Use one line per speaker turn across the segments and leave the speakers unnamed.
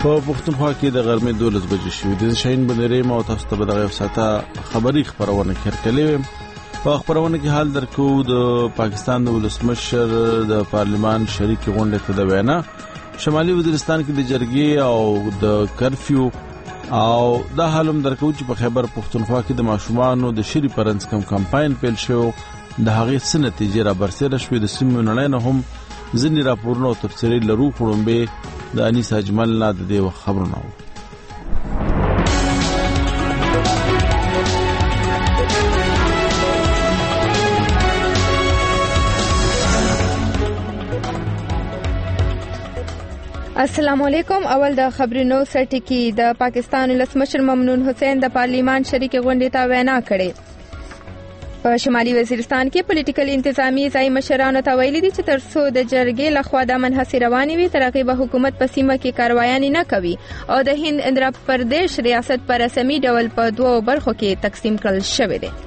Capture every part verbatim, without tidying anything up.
په پښتونخوا کې د غرمې دولس بجې شوې د شاهین بندرې ما تاسو ته به دغه ساته خبري خبرونه کړلې په خبرونه کې حال درکو د پاکستان د ولسمشر د پارلمان شریک غونډه ته د وینا شمالي وزیرستان کې د جرګې او د کرفیو او دا حالم درکو چې په خیبر پښتونخوا کې د ماشومانو د شری پرنس کم کمپاین پیل شو د هغې څه نتیجې را برسېره شوې د سیمو نړۍ نه هم ځینې راپورونه او تفسیرې لرو خړومبه د انیس اجمل نه د دې خبرونه وو.
السلام علیکم. اول د خبرونو سرټکی د پاکستان ولسمشر ممنون حسین د پارلیمان شریک غونډې ته وینا کړې. په شمالي وزیرستان کې پولیټیکل انتظامی ځای مشرانو ته ویلي دي چې ترڅو د جرګې لخوا د منحصر رواني وي تر هغې به حکومت په سیمه کې کاروایانې نه کوي او د هند اندرا پردیش ریاست په رسمي ډول په دوو برخو کې تقسیم کړل شوی دی.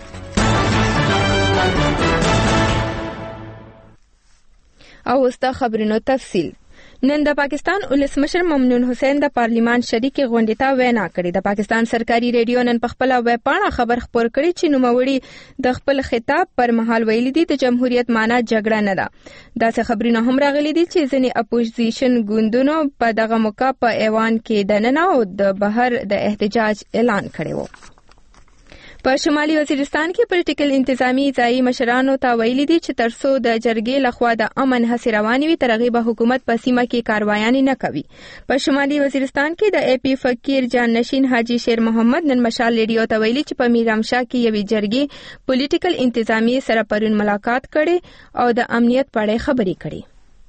او اوس د خبرونو تفصیل. نن د پاکستان ولسمشر ممنون حسین د پارلیمان شریک غونډې ته وینا کړې. د پاکستان سرکاري ریډیو نن په خپل ویب پاڼه خبر خپور کړی چې نوموړي د خپل خطاب پر مهال ویلي دي د جمهوریت معنی جګړه نه ده. داسې خبرونه هم راغلي دي چې ځینې اپوزیشن ګوندونو په دغه موقع په ایوان کې دننه او د بهر د احتجاج اعلان کړی و. په شمالي وزیرستان کې پولیټیکل انتظامی ځای مشرانو ته ویلي دي چې ترڅو د جرګې لخوا د امن هڅې روانې وي تر هغې به حکومت په سیمه کې کاروایانې نه کوي. په شمالي وزیرستان کې د ای پی فقیر جان نشین حاجی شیر محمد نن مشال ریډیو ته ویلي چې په میرامشاه کې یوې جرګې پولیټیکل انتظامی سره پرون ملاقات کړي او د امنیت په اړه خبرې کړي.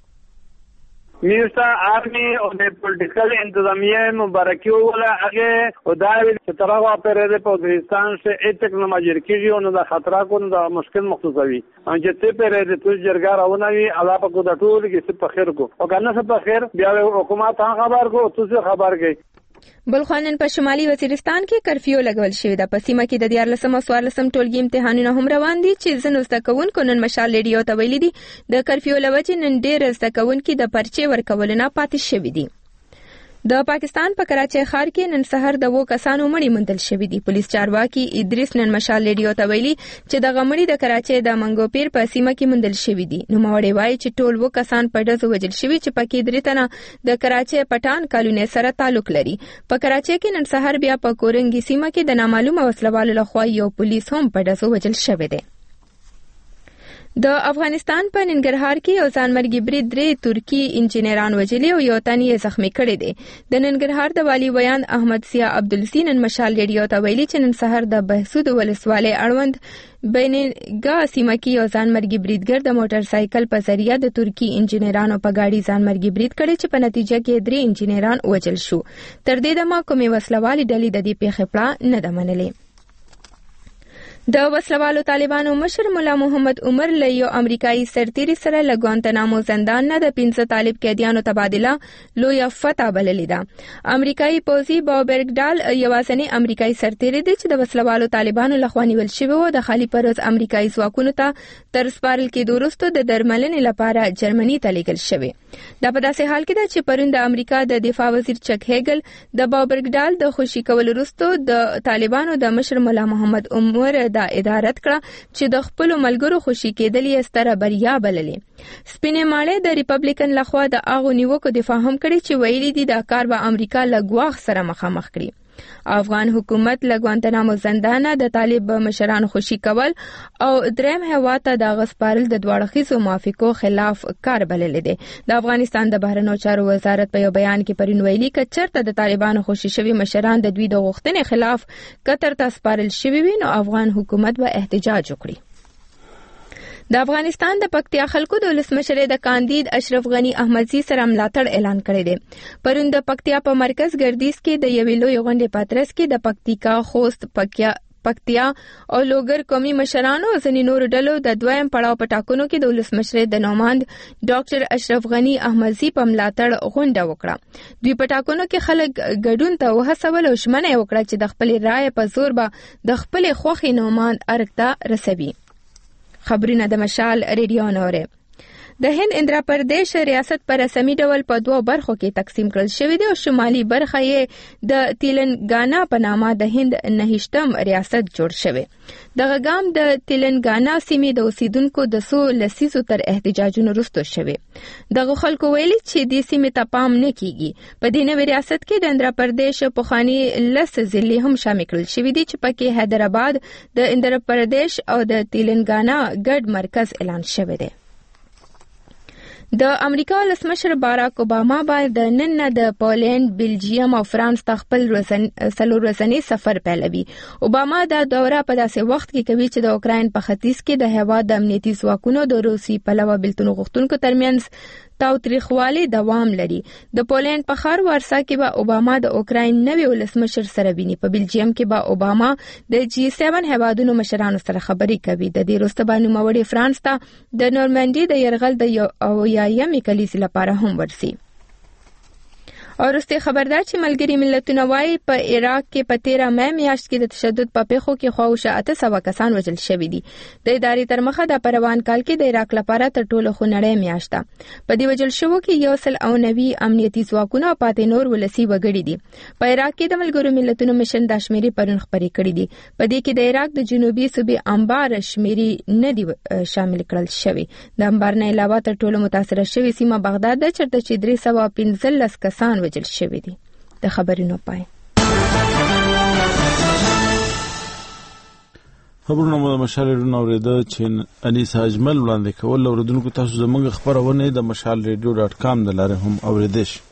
میرسا آرمی او د پولیټیکل انتظامیه مبارکي ولا هغه خدای چې ترغه پرې په وزیرستان شه ایتک نه ماجر کیږي او د خطر کو د مشکل مخصوصوي ان چې ته پرې د توس جرګه راونوي الله په کو د ټول کې څه په خیر کو او کنه څه په خیر بیا حکومت خبر کو توس خبر کوي.
بلخوانن په شمالي وزیرستان کې کرفیو لګول شوی د پسیمه کې د دیارلسم او څوارلسم ټولګي امتحانونه هم روان دي چې ځینو زده کوونکو نن مشال ریډیو ته ویلي دي د کرفیو له وجې نن ډېر زده کوونکي د پرچې ورکولو نه پاتې شوي دي. د پاکستان په کراچۍ ښار کې نن سحر د وو کسانو مړي موندل شوي دي. پولیس چارواکي ادریس نن مشال ریډیو ته ویلي چې دغه مړي د کراچۍ د منګوپیر په سیمه کې موندل شوي دي. نوموړی وایي چې ټول وو کسان په ډزو وژل شوي چې پکې درې تنه د کراچۍ پټان کالونۍ سره تعلق لري. په کراچۍ کې نن سحر بیا په کورنګي سیمه کې د نامعلومه وسلوالو لخوا یو پولیس هم په ډزو وژل شوی دی. د افغانستان په ننګرهار کې یو ځانمرګي برید درې ترکی انجینران وژلي او یو تن یې زخمی کړی دی. د ننګرهار د والي ویان احمد سیا عبدالسی نن مشال ریډیو ته ویلي چې نن سحر د بهسود ولسوالۍ اړوند بینګا سیمه کې یو ځانمرګي بریدګر د موټر سایکل په ذریعه د ترکی انجینرانو په گاډي ځانمرګي برید کړی چې په نتیجه کې درې انجینران وژل شو. تر دې دمه کومې وسلوالې ډلې د دې پیښې پړه نه ده منلې. د وسلوالو طالبانو مشر مولا محمد عمر له یو امریکایي سرتیري سره له ګوانتنامو زندان نه د پنځه طالب قیدیانو تبادله لویه فتح بللې ده. امریکایي پوځي بابرګ ډال یوازینی امریکایي سرتیري دی چې د وسلوالو طالبانو لخوا نیول شوی و. د خالي پروز امریکایي ځواکونو ته تر سپارل کېدو وروسته د درملنې لپاره جرمني ته لیږل شوی. دا په داسې حال کې ده چې پرون د امریکا د دفاع وزیر چک هیګل د بابرګ ډال د خوشي کولو وروسته د طالبانو د مشر مولا محمد عمر دا ادارت کړه چې د خپل ملګرو خوشي کېدل یې ستره بریا بللې. سپینې ماړې د ریپبلیکن لخوا د اغو نیوکو دفاع هم کړي چې ویلي دي دا کار به امریکا له ګواښ سره مخامخ کړي. افغان حکومت له ګوانتنامو زندانه د طالب مشران خوشي کول او دریم هیواد ته د غسپارل د دواړه خیزو موافقو خلاف کار بللی دی. د افغانستان د بهرنیو چارو وزارت په یو بیان کې پرون ویلي که چېرته د طالبانو خوشي شوي مشران د دوی د غوښتنې خلاف قطر ته سپارل شوي وي نو افغان حکومت به احتجاج وکړي. د افغانستان د پکتیا خلکو د ولسمشر د کاندید اشرف غنی احمدزي سره ملاتړ اعلان کړی دی. پرون د پکتیا په مرکز ګردیز کې د یوې لوی غونډې په ترڅ کې د پکتیکا خوست پکیا پکتیا او لوګر قومي مشرانو ځینې نورو ډلو د دویم پړاو په ټاکنو کې د ولسمشر د نوماند ډاکټر اشرف غنی احمدزي په ملاتړ غونډه وکړه. دوی په ټاکنو کې خلک ګډون ته وهڅول او ژمنه یې وکړه چې د خپلې رایې په زور به د خپلې خوښې نوماند ارګ ته رسوي. خبرونه د مشال ریډیو نوره. د هند اندرا پردیش ریاست په رسمي ډول په دوه برخو کې تقسیم کړل شوی دی او شمالي برخه یې د تیلنګانا په نامه د هند نهشتم ریاست جوړ شوی. دغه ګام د تیلنګانا سیمې د اوسیدونکو د څو لسیزو تر احتجاجونو وروسته شوی. دغه خلکو ویلي چې د سیمې ته پام نه کیږي. په دې نوي ریاست کې د اندرا پردیش پخواني لس ضلعې هم شامل کړل شوي دي چې پکې حیدرآباد د اندرا پردیش او د تیلنګانا ګډ مرکز اعلان شوی دی. د امریکا ولسمشر باراک اوباما باید د نن نه د پولند، بلجیم او فرانس ته خپل څلور ورځنی سفر پیلوي. اوباما دا دوره په داسې وخت کې کوي چې د اوکراین په ختیځ کې د هېواد د امنیتي ځواکونو د روسي پلوه بېلتون غوښتونکو ترمنځ تاوتریخوالی دوام لري. د پولند په ښار وارسا کې به اوباما د اوکراین نوي ولسمشر سره ویني. په بلجیم کې به اوباما د جی سیون هېوادونو مشرانو سره خبرې کوي. د دې وروسته به نوموړی فرانس ته د نورمانډي د یرغل د اویایمې کلیزې لپاره هم ورسي. او وروسته خبردار چې ملګري ملتونه وايي په عراق کې په تیره مې میاشت کې د تشدد په پیښو کې خواوشا اته سوه کسان وژل شوي دي. د ادارې تر مخه د په روان کال کې د عراق لپاره تر ټولو خونړۍ میاشت ده. په دې وژل شوو کې یو سل او نوي امنیتي ځواکونه او پاتې نور ولسي وګړي دي. په عراق کې د ملګرو ملتونو مشن د شمیرې پرون خبرې کړې دي. په دې کې د عراق د جنوبي صوبې انبار شمیرې نه دي شامل کړل شوي. د انبار نه علاوه تر ټولو متاثره شوې سیمه بغداد ده چېرته چې درې سوه پنځلس کسان وژل شوي دي. د خبرونو پای.
خبرونه مو د مشال ریډیو اوریده چې انیسا اجمل وړاندې کول. اوریدونکو تاسو زموږ خبرونه د مشال ریډیو ډاټ کام د لارې هم اوریدئ شئ.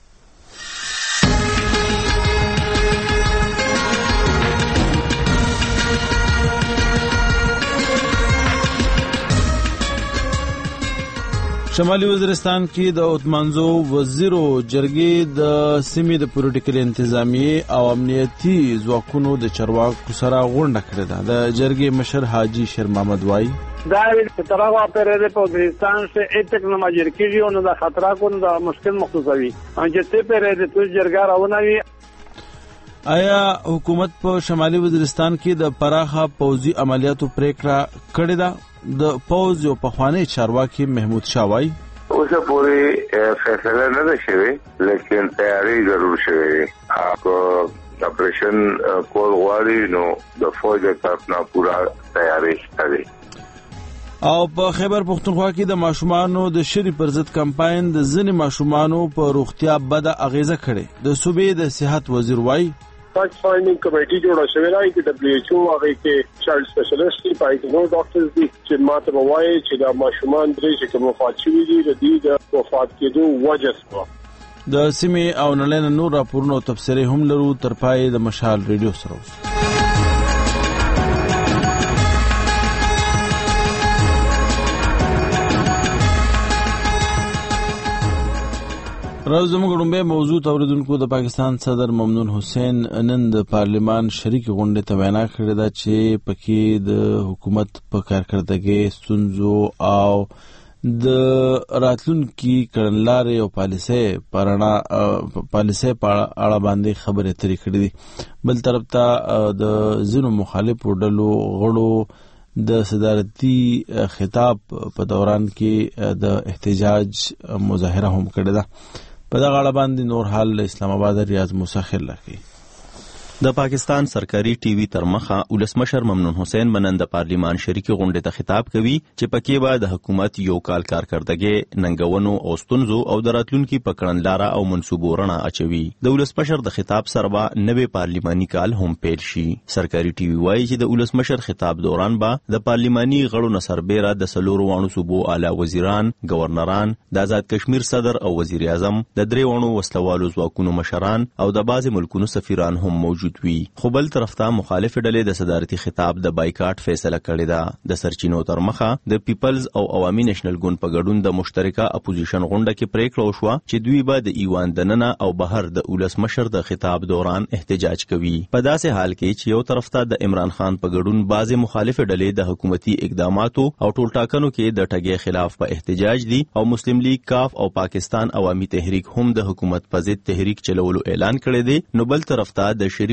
شمالي وزیرستان کې د اوتمانزو وزیرو جرګې د سیمې د پولیټیکل انتظامیې او امنیتي ځواکونو د چارواکو سره غونډه کړې ده. د جرګې مشر حاجي شیر محمد وایي
دا تر هغه پرې په وزیرستان سے ایتک نماجر کیږي نو د خطر کو نو د مشکل مختصوي چې ته پرې د تو جرګه راونوي.
آیا حکومت په شمالي وزیرستان کې د پراخه پوځي عملیاتو پریکړه کړې ده؟ د پوز یو پخوانی چارواکي محمود شاه وایي
اوسه پورې فیصله نه ده شوې لیکن تیاری ضرور شوې. اګه اپریشن کول غواړي نو د فوج طرف نه پورا تیاری شته.
او په خیبر پختونخوا کې د ماشومانو د شری پر ضد کمپاین د ځینې ماشومانو په روغتیا بده اغیزه کړې. د صوبې د صحت وزیر وایي
فاکټ فایندینګ کمیټي جوړه شوې ده چې دبليو ایچ او هغه کې چایلډ سپیشلیست دي، پای نو ډاکټرز دي چې ماته وایي چې دا ماشومان درې چې کوم وفات شوي دي د دې د وفات کېدو وجه څه
د سیمې او نړۍ نور راپورونه او تبصرې هم لرو. تر پای د مشال ریډیو سره اوسئ. راز زموږ لومبه موضوع اوریدونکو د پاکستان صدر ممنون حسین نن د پارلیمان شریک غونډې ته وینا کړې ده چې پکې د حکومت په کارکړدګۍ ستونزو او د راتلونکي کړنلارې او پالیسۍ پرانا پالیسۍ په اړه باندې خبرې اترې کړې دي. بل طرف ته د ځینو مخالفو ډلو غړو د صدارتي خطاب په دوران کې د احتجاج مظاهره هم کړې ده. په دغه اړه باندې نور حال اسلام آباد ریاض موسی خیل لکه
د پاکستان سرکاري ټي وي تر مخه ولسمشر ممنون حسین منن د پارلیمان شریک غونډې ته خطاب کوي چې پکې به د حکومت یو کال کارکړدګي ننګونو او ستونزو او د راتلونکي پکړنلاره او منصوبو رڼا اچوي. د ولسمشر د خطاب سره به نوې پارلیماني کال هم پیل شي. سرکاري ټي وي وایي چې د ولسمشر خطاب دوران به د پارلیماني غړو نه سربېره د سلورو وانو صوبو اعلی وزیران، گورنران، د آزاد کشمیر صدر او وزیر اعظم، د درې وانو وسلوالو ځواکونو مشران او د بعض ملکونو سفیران هم موجود وي. خو بل طرف ته مخالف ډلې د صدارتي خطاب د بایکاټ فیصله کړې ده. د سرچینو تر مخه د پیپلز او عوامي نېشنل ګوند په ګډون د مشترکه اپوزیشن غونډه کې پریکړه وشوه چې دوی به د ایوان دننه او بهر د ولسمشر د خطاب دوران احتجاج کوي. په داسې حال کې چې یو طرف ته د عمران خان په ګډون بعض مخالف ډلې د حکومتي اقداماتو او ټولټاکنو کې د ټګۍ خلاف په احتجاج دي او مسلم لیگ، کاف او پاکستان عوامي تحریک هم د حکومت په ضد تحریک چلولو اعلان کړی دی، نو بل طرف ته د شریک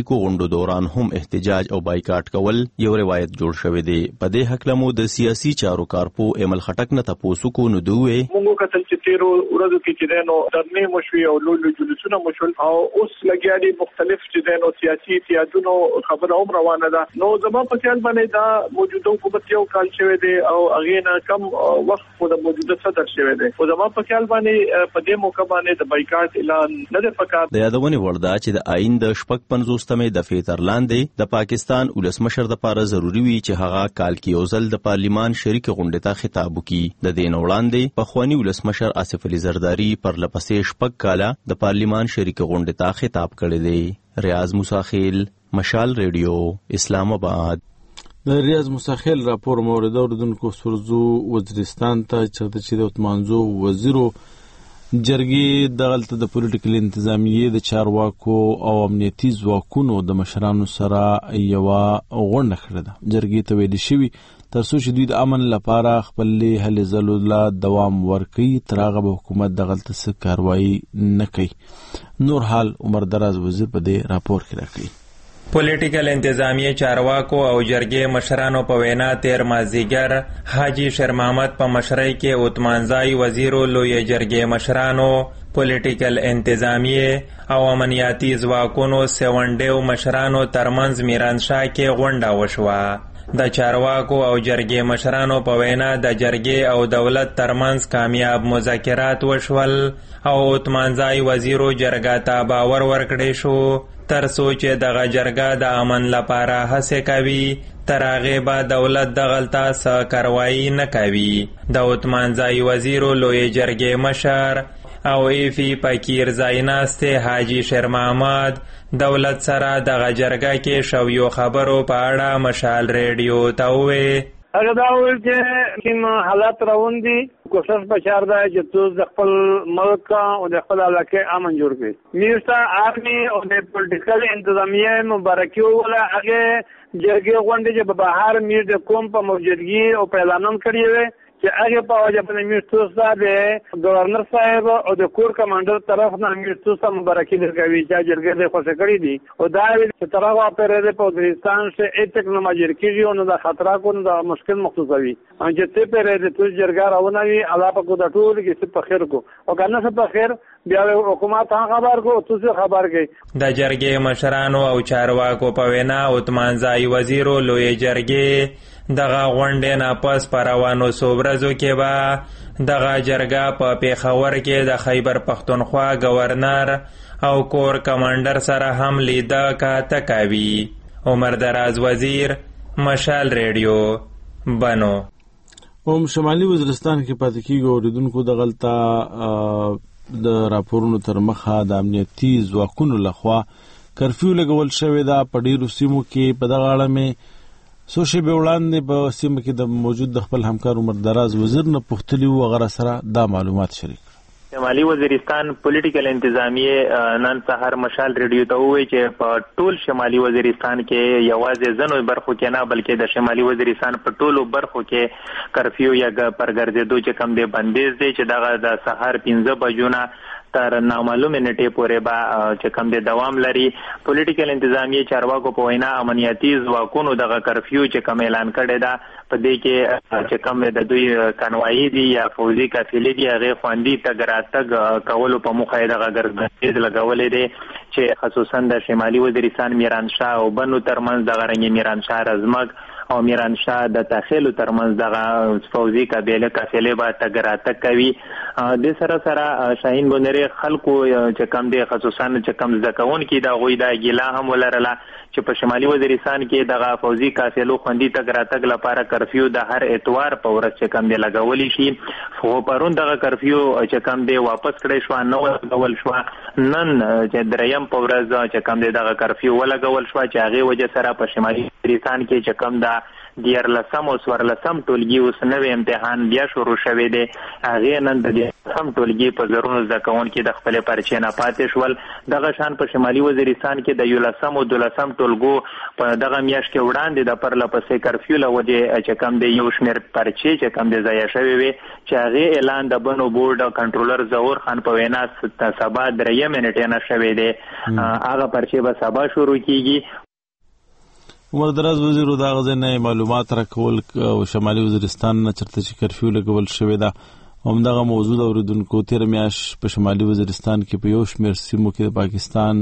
شریکو غونډو دوران هم احتجاج او بایکاټ کول یو روایت جوړ شوی دی. په دې حق لمو د سیاسي چارو کارپو ایمل خټک نه تاسو کو نو دوی
موږ کتل چې تیرو ورځو کې چې دنو درنې مشوي او لولو جلوسونه مشول او اوس لګیا دي مختلف چې دنو سیاسي سیادونو خبره هم روانه ده. نو زما په خیال باندې دا موجوده حکومت یو کال شوی دی او هغه نه کم وخت په موجوده صدر شوی دی. او زما په خیال باندې په دې موقع باندې د بایکاټ اعلان نه دی پکار.
د یادونه ورده چې د آئین د شپږ پنځوستمې د فیتر لاندې د پاکستان ولسمشر د لپاره ضروری وي چې هغه کال کې یو ځل د پارلیمان شریک غونډې ته خطاب وکړي. د دې وړاندې په خواني ولسمشر آصف علي زرداری پر لپسې شپږ کاله د پارلیمان شریک غونډې ته خطاب کړی دی. ریاض موسیخیل، مشال ریډیو، اسلام آباد.
د ریاض موسیخیل راپور مورد اوردونکو سرزو وزیرستان ته چې د اتمانزو وزیرو جرګې دغلته د پولیټیکل انتظامیې د چارواکو او امنیتي ځواکونو د مشرانو سره یوه غونډه کړې ده. جرګې ته ویل شوي تر څو چې دوی د امن لپاره خپلې هلې ځلو له دوام ورکوي تر هغه به حکومت دغلته څه کاروایي نه کوي. نور حال عمر دراز وزیر په دې راپور کې راکوي.
پولیټیکل انتظامیه چارواکو او جرګې مشرانو په وینا تیر مازدیګر حاجی شیر محمد په مشرۍ کې اتمانځای وزیرو لوی جرګې مشرانو پولیټیکل انتظامیه او امنیتي ځواکونو سیونډیو مشرانو ترمنځ میرانشاه کې غونډه وشوه. د چارواکو او جرګې مشرانو په وینا د جرګې او دولت ترمنځ کامیاب مذاکرات وشول او اتمانځای وزیرو جرګه ته باور ورکړی شو تر څو چې دغه جرګه د امن لپاره هڅې کوي تر هغې به دولت دغلته څه کاروایي نه کوي. د اتمانځای وزیرو لوی جرګې مشر او ایفي فقیر ځایناستې حاجي شیر محمد دولت سره دغه جرګه کې شویو خبرو په اړه مشال ریډیو ته وویل.
هغه دا وویل چې کوم حالات روان دي کوشش پکار ده چې تو د خپل ملک او د خپل علاقې امن جوړ کړي. میرسا آرمی او د پولیټیکل انتظامیه مبارکي ولا هغه جرګې غونډې چې په بهر میر د کوم په موجودګي او په اعلان کړی وي چې هغه په وجه په میرتوس د گورنر صاحب او د کور کمانډر طرف نه میرتوس مبارکي درکوي چې جرګې د خوشی کړی دي او دا چې طرفه پر د پاکستان سے ایتک نه ماجر کیږي نو د خطر کو نو د مشکل مختصوي چې ته پر د تو جرګه راونوي الله په کو د ټول کې څه په خیر کو او کنه څه په خیر بیا حکومت هغه خبر کو تو څه خبر کوي.
د جرګې مشرانو او چارواکو په وینا اتمانځای وزیرو لوی جرګې دغه غونډې نه پس په روانو څو ورځو کې به دغه جرګه په پیښور کې د خیبر پښتونخوا گورنر او کور کمانډر سره هم لیده کاته کوي. عمر دراز وزیر، مشال ریډیو، بنو.
هم شمالي وزیرستان کې پاتې کېږي اوریدونکو دغلته د راپورونو تر مخه د امنیتي ځواکونو لخوا کرفیو لګول شوې ده په ډېرو سیمو کې. په دغه اړه مې څو شېبې وړاندې په سیمه کې د موجود د خپل همکار عمر دراز وزیر نه پوښتلي وو هغه سره دا معلومات شریک.
شمالي وزیرستان پولیټیکل انتظامیه نن سهار مشال ریډیو ته وویل چې په ټول شمالي وزیرستان کې یوازې ځینو برخو کې نه بلکې د شمالي وزیرستان په ټولو برخو کې کرفیو یا پرګرځېدو چې کم دی بندیز دی چې دغه د سهار پنځه بجو نه تر نامعلومه نیټې پورې به چې کم دی دوام لري. پولیټیکل انتظامیه چارواکو په وینا امنیتي ځواکونو دغه کرفیو چې کم اعلان کړی ده په دې کې چې کم د دوی کنوایي دي یا فوزي قافلې دي هغې خوندي تګ راتګ کولو په موخه یې دغه ګرځندیز لګولی دی چې خصوصا د شمالي وزیرستان میرانشاه او بنو ترمنځ دغه رنګې میرانشاه رزمک او میرانشاه د تاخیلو ترمنځ دغه فوزي قبیله قافلې به تګ راتګ کوي. د سره سره شاهین بونرې خلکو چې کم دی خصوصا چې کم زده کوونکي د هغوی دا ګیله هم ولرله چې په شمالي وزیرستان کې دغه فوزي قافلو خوندي تګ راتګ لپاره کرفیو د هر اتوار په ورځ چې کم دی لګولی شي. خو پرون دغه کرفیو چې کم دی واپس کړی شوه نه ولګول شوه. نن چې دریم په ورځ چې کم دی دغه کرفیو ولګول شوه چې هغې وجه سره په شمالي وزیرستان کې چې کم دا دیارلسم او څوارلسم ټولګي اوس نوی امتحان بیا شروع شوی دی. هغې نن د دیارلسم ټولګي په زرونو زده کوونکي د خپلې پرچې نه پاتې شول. دغه شان په شمالي وزیرستان کې د یولسم او دولسم ټولګو په دغه میاشت کې وړاندې د پرله پسې کرفیو له وجې چې کوم دی یو شمېر پرچې چې کوم دی ضایع شوې وې چې هغې اعلان د بنو بورډ کنټرولر ظهور خان په وینا سبا درېیمې نیټې نه شوی دی. هغه پرچې به سبا شروع کیږي.
عمر دراز وزیر دا غزه نه معلومات راکول او شمالي وزیرستان نه چرته چې کرفیو لګول شوی دا همدغه موضوع اوریدونکو تیر میاش په شمالي وزیرستان کې په یو شمېر سیمو کې د پاکستان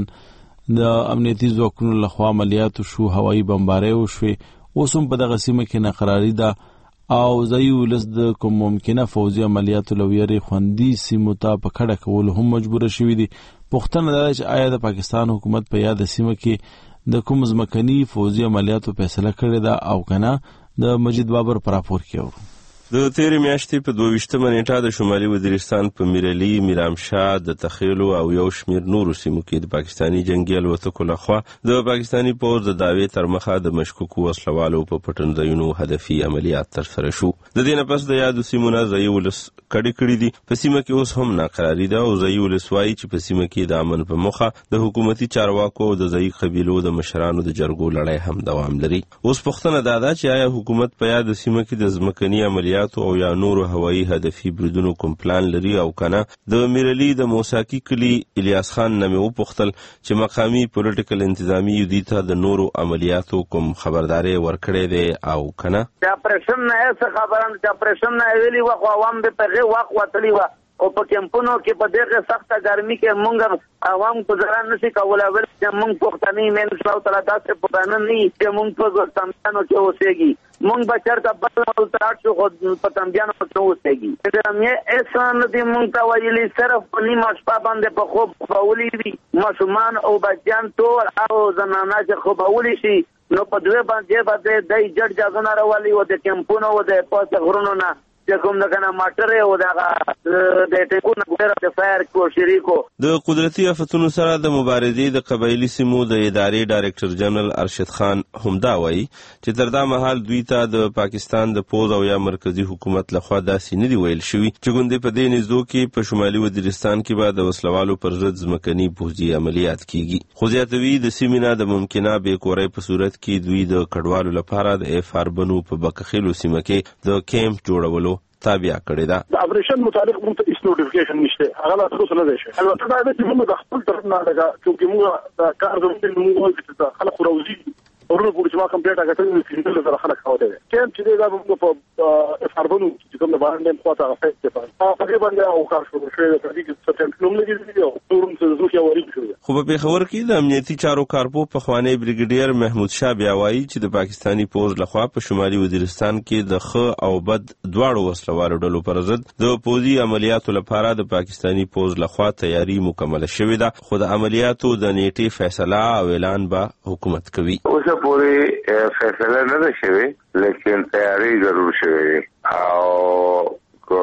د امنیتي ځواکونو لخوا عملیات شو، هوایي بمبارۍ وشوې. اوس هم په دغه سیمه کې ناقراري ده او ځایي ولس د کوم ممکنه فوزي عملیاتو له ویرې خوندي سیمو ته په کډه کولو هم مجبوره شوي دي. پوښتنه دا ده چې آیا د پاکستان حکومت په یاد سیمه کې د کوم ځمکني فوزي عملیاتو فیصله کړې ده او کنه؟ د مجید بابر پر راپور کې اورو.
د تیرې میاشتې په دوه ویشتمه نیټه د شمالي وزیرستان په میرعلي، میرامشاه، د تخیلو او یو شمېر نورو سیمو کې د پاکستاني جنګي الوتکو لخوا د پاکستاني پوځ د دعوې تر مخه د مشکوکو وسلوالو په پټنځایونو هدفي عملیات ترسره شو. د دې نه پس د یادو سیمو نه ځایي ولس کډې کړي دي. په سیمه کې اوس هم ناقراري ده او ځایي ولس وایي چې په سیمه کې د امن په موخه د حکومتي چارواکو او د ځایي قبیلو د مشرانو د جرګو لړۍ هم دوام لري. اوس پوښتنه دا ده چې آیا حکومت په یاد سیمه کې د ځمکني عملیاتو او یا نورو هوایي هدفي بریدونو کوم پلان لري او کنه؟ د میرعلي د موساکي کلي الیاس خان نه مې وپوښتل چې مقامي پولیټیکل انتظامی دوی ته د نورو عملیاتو کوم خبرداري ورکړې ده او کنه؟
د اپریشن نه څه خبره ده؟ اپریشن نه ویلي وخت عوام به په وخت وتلی و او په کمپونو کې په دغه سخته ګرمي کې مونږ عوام گزاران نشي کولای. ول چې مونږ پښتني مین شاو تر تاسو په پښتنه نه چې مونږ په تمبيانو کې اوسېږي. مونږ بچر ته بل او تر څو خو په تمبيانو کې اوسېږي. دا مې اسان دې مونږ ته ویلي صرف په نیمه شپه باندې په خوب فاولي وي ماشومان او بچیان ټول او زنانه چې خوب اولي شي نو په دوه باندې باندې دای جړ ځګونه راولي او د کمپونو او د پاسه غرونو نه چې کوم د کنه ماټر او دغه د ټکونو ګره د فایر کو شریکو.
د قدرتي آفتونو سره د مبارزې د قبایلی سیمو د ادارې ډایرکټر جنرال ارشد خان همدا وایي چې تر دا مهال دوی ته د پاکستان د پوز او یا مرکزی حکومت لخوا داسې نه دی ویل شوی چې ګوندې په دې نږدو کې په شمالي وزیرستان کې به د وسلوالو پر ضد ځمکني پوځي عملیات کیږي. خو زیاتوي د سیمې نه د ممکنه بې کورۍ په صورت کې دوی د کډوالو لپاره د اف آر بنو په بکخیلو سیمه کې د کیمپ جوړولو تابع کړی ده.
د اپریشن متعلق موږ ته هیڅ نوټیفیکیشن نشته. هغه لا تاسو نه دی شي. البته دا د موږ د خپل طرف نه لګا چې موږ د کار زموږ موږ چې خلک راوځي ورونو پورې چې ما کمپلیټ هغه ته نو څنګه خلک خاوته دي. کیم چې دا موږ په افاربونو چې کوم باندې په تاسو هغه څه په هغه باندې او کار شروع شوی د دې چې څه نوم لګیږي او تورم څه زوخه وری شوی.
خو په پیښور کې د امنیتي چارو کارپو په خوانی بریګیډیر محمود شاه بیا وایي چې د پاکستاني پوز لخوا په شمالي وزیرستان کې د خ او بد دواړو وسلوالو ډلو پر ضد د پوزي عملیاتو لپاره د پاکستاني پوز لخوا تیاری مکمل شوې ده. خو د عملیاتو د نیټې فیصله او اعلان به حکومت کوي.
اوسه پورې فیصله نه ده شوې لیکن تیاری ضرور شوې او کو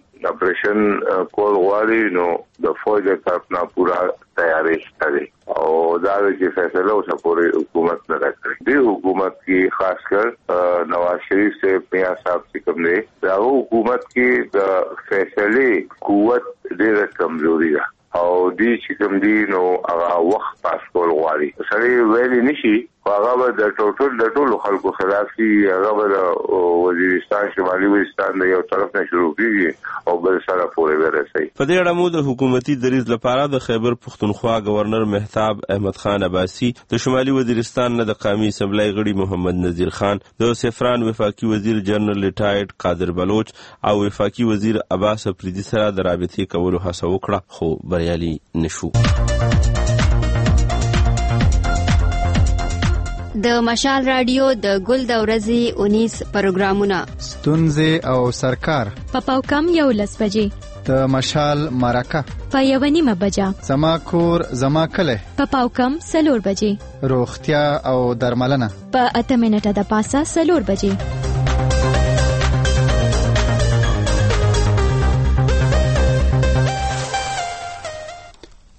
اپریشن کول غواړي نو د فوج طرف نه پورا تیاری شته او دا چې فیصله اوسه پورې حکومت نه راکړي. دی حکومت کې خاص کر نواز شریف سے پیا صاحب چې کوم دی دا حکومت کې د فیصله قوت ډېر کمزوري ده او دی چې کوم دی نو هغه وخت پاس کول غواړي. سړی ویلي نشي هغه به د ټوټل د ټولو خلکو خلاف شي. هغه به د وزیرستان شمالي وزیرستان د یو طرف نه شروع کیږي او بل سره پورې ورسي.
په دې اړه مو د حکومتي دریځ لپاره د خیبر پښتونخوا گورنر مهتاب احمد خان عباسي، د شمالي وزیرستان نه د قومي اسمبلی غړي محمد نذیر خان، د سفران وفاقي وزیر جنرال ریټایرډ قادر بلوچ او وفاقي وزیر عباس افریدي سره د رابطې کولو هڅه وکړه خو بریالي نشو.
د مشال رادیو د ګل د ورځې اونیس پروګرامونه
ستونزې او سرکار
په پاوکم یو لس بجې
د مشال مرکه
په یو نیمه بجه
زما کور زما کله
په پاوکم سلور بجې
روغتیا او درملنه
په اته منټه د پاسه سلور بجې.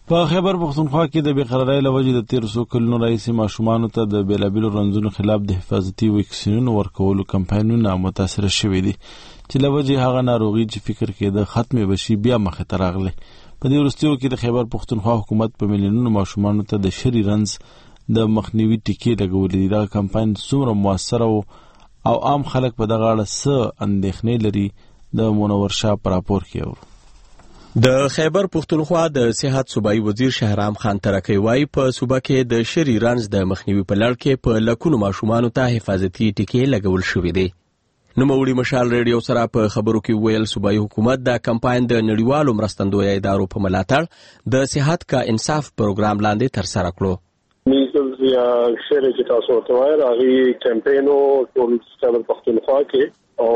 په خیبر پښتونخوا کې د بېقرارۍ له وجې د تېرو څو کلونو راهیسې ماشومانو ته د بېلابېلو رنځونو خلاف د حفاظتي ویکسینونو ورکولو کمپاینونه متاثره شوي دي چې له وجې هغه ناروغي چې فکر کېده ختمې به شي بیا مخې ته راغلې. په دې وروستیو کې د خیبر پښتونخوا حکومت په میلیونونو ماشومانو ته د شري رنځ د مخنیوي ټیکې لګولې دي. دغه کمپاین څومره موثره او عام خلک په دغه اړه څه اندېښنې لري د منور شاه په راپور کې اورو.
د خیبر پښتونخوا د صحت صوبایي وزیر شهرام خان ترکی وایي په صوبه کې د شري رنځ د مخنیوي په لړ کې په لکونو ماشومانو ته حفاظتي ټیکې لګول شوې دي. نوموړي مشال ریډیو سره په خبرو کې ویل صوبایي حکومت د کمپاین د نړیوالو مرستندویه ادارو په ملاتړ د صحت کا انصاف پروګرام لاندې ترسره کړو.
میزلز یا شری چې تاسو ورته وایي هغه کمپاینو ټول خیبر پښتونخوا کې او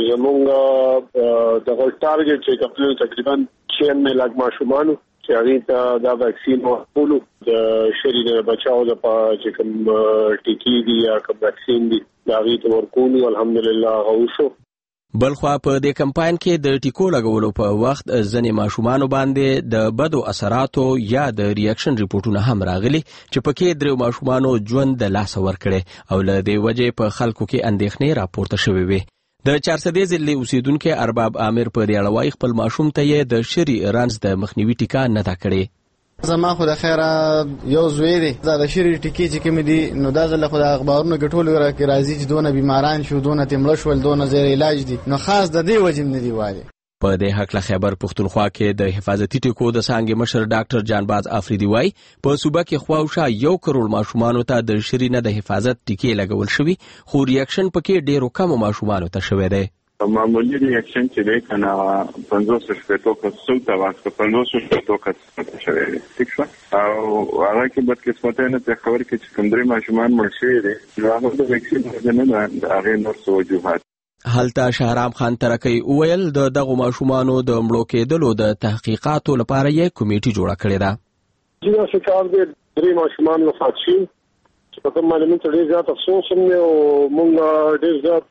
زمونږ دغه ټارګټ چې خپل تقریبا چھیانوے لاکھ ماشومان چې هغه ته دا ویکسین ورکولو د شری د بچاو د چې کوم ټیکې دي یا کوم ویکسین دي دا هغه ته ورکولو الحمدلله غوښو.
بلخوا په دې کمپاین کې د ټیکو لګولو په وخت ځنې ماشومانو باندې د بدو اثراتو یا د ریاکشن ریپورتونه هم راغلي چې پکې درې ماشومانو ژوند د لاس ورکړي او له دې وجې په خلکو کې اندېښنې راپورته شوې وي. د چارسدې ضلع اوسیدونکو ارباب عامر په ریاړوای خپل ماشوم ته یې د شری رنځ د مخنیوي ټیکا نه دا کړې.
زما خو د خیره یو زوی دی دا د شری ټیکې چې کوم دي نو دا ځل خو د اخبارونو ګټول راکې راځي چې دونه بیماران شو دونه تمړ شول دونه زیر علاج دي نو خاص د دې وجه نه دی وایي.
په دې حق له خیبر پښتونخوا کې د حفاظتي ټیکو د څانګې مشر ډاکټر جانباز افریدي وایي په صوبه کې خواوشا یو کروڑ ماشومانو ته د شری نه د حفاظت ټیکې لګول شوي خو ریاکشن پکې ډیرو کم ماشومانو ته شوی دی.
معمولی ریاکشن چې دی کنه پنځوس شپږ کسو ته واسطه پنځوس شپږ کسو شوی دی ٹھیک شو او هغه کې بد قسمت نه ته خبر کې چې کوم درې ماشومان مړ شوي دي نو هغه د ویکسین نه نه هغه نور څه وجوهات.
هلته شهرام خان ترکی ویل د دغه ماشومانو د مړو کېدلو د تحقیقاتو لپاره یې کمیټه جوړه کړې ده.
دا څه د درې ماشومان وفات شي چې په کوم معلومات ډېر زیات افسوس هم او موږ ډېر زیات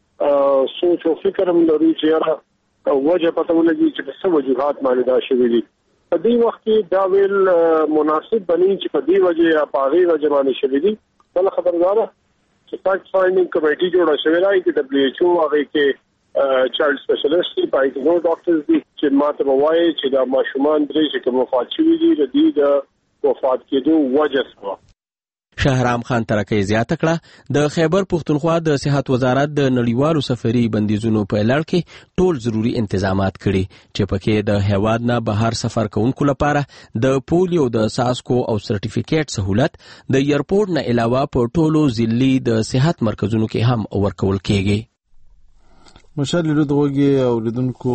سوچ او فکر هم لرو چې یاره وجه پته ولګي چې څه وجوهات باندې دا شوي دي. په دې وخت کې دا ویل مناسب بني چې په دې وجه یا په هغې وجه باندې شوي دي. بله خبرداره چې فیکټ فایندینګ کمیټي جوړه شوې ده چې ډبلیو ایچ او هغې کې چایلډ سپیشلیسټ دي په هغې کې نور ډاکټرز دي چې ما ته به وایي چې دا ماشومان درې چې کوم وفات شوي دي د دې د وفات کېدو وجه څه وه.
شهرام خان ترکی زیاته کړه د خیبر پښتونخوا د صحت وزارت د نړیوالو سفري بندیزونو په لړ کې ټول ضروري انتظامات کړي چې پکې د هیواد نه بهر سفر کوونکو لپاره د پولیو د ساسکو او سرټیفیکیټ سہولت د ایرپورټ نه علاوه په ټولو ضلعي د صحت مرکزونو کې هم ورکول کېږي.
مشال لودغوږي اوریدونکو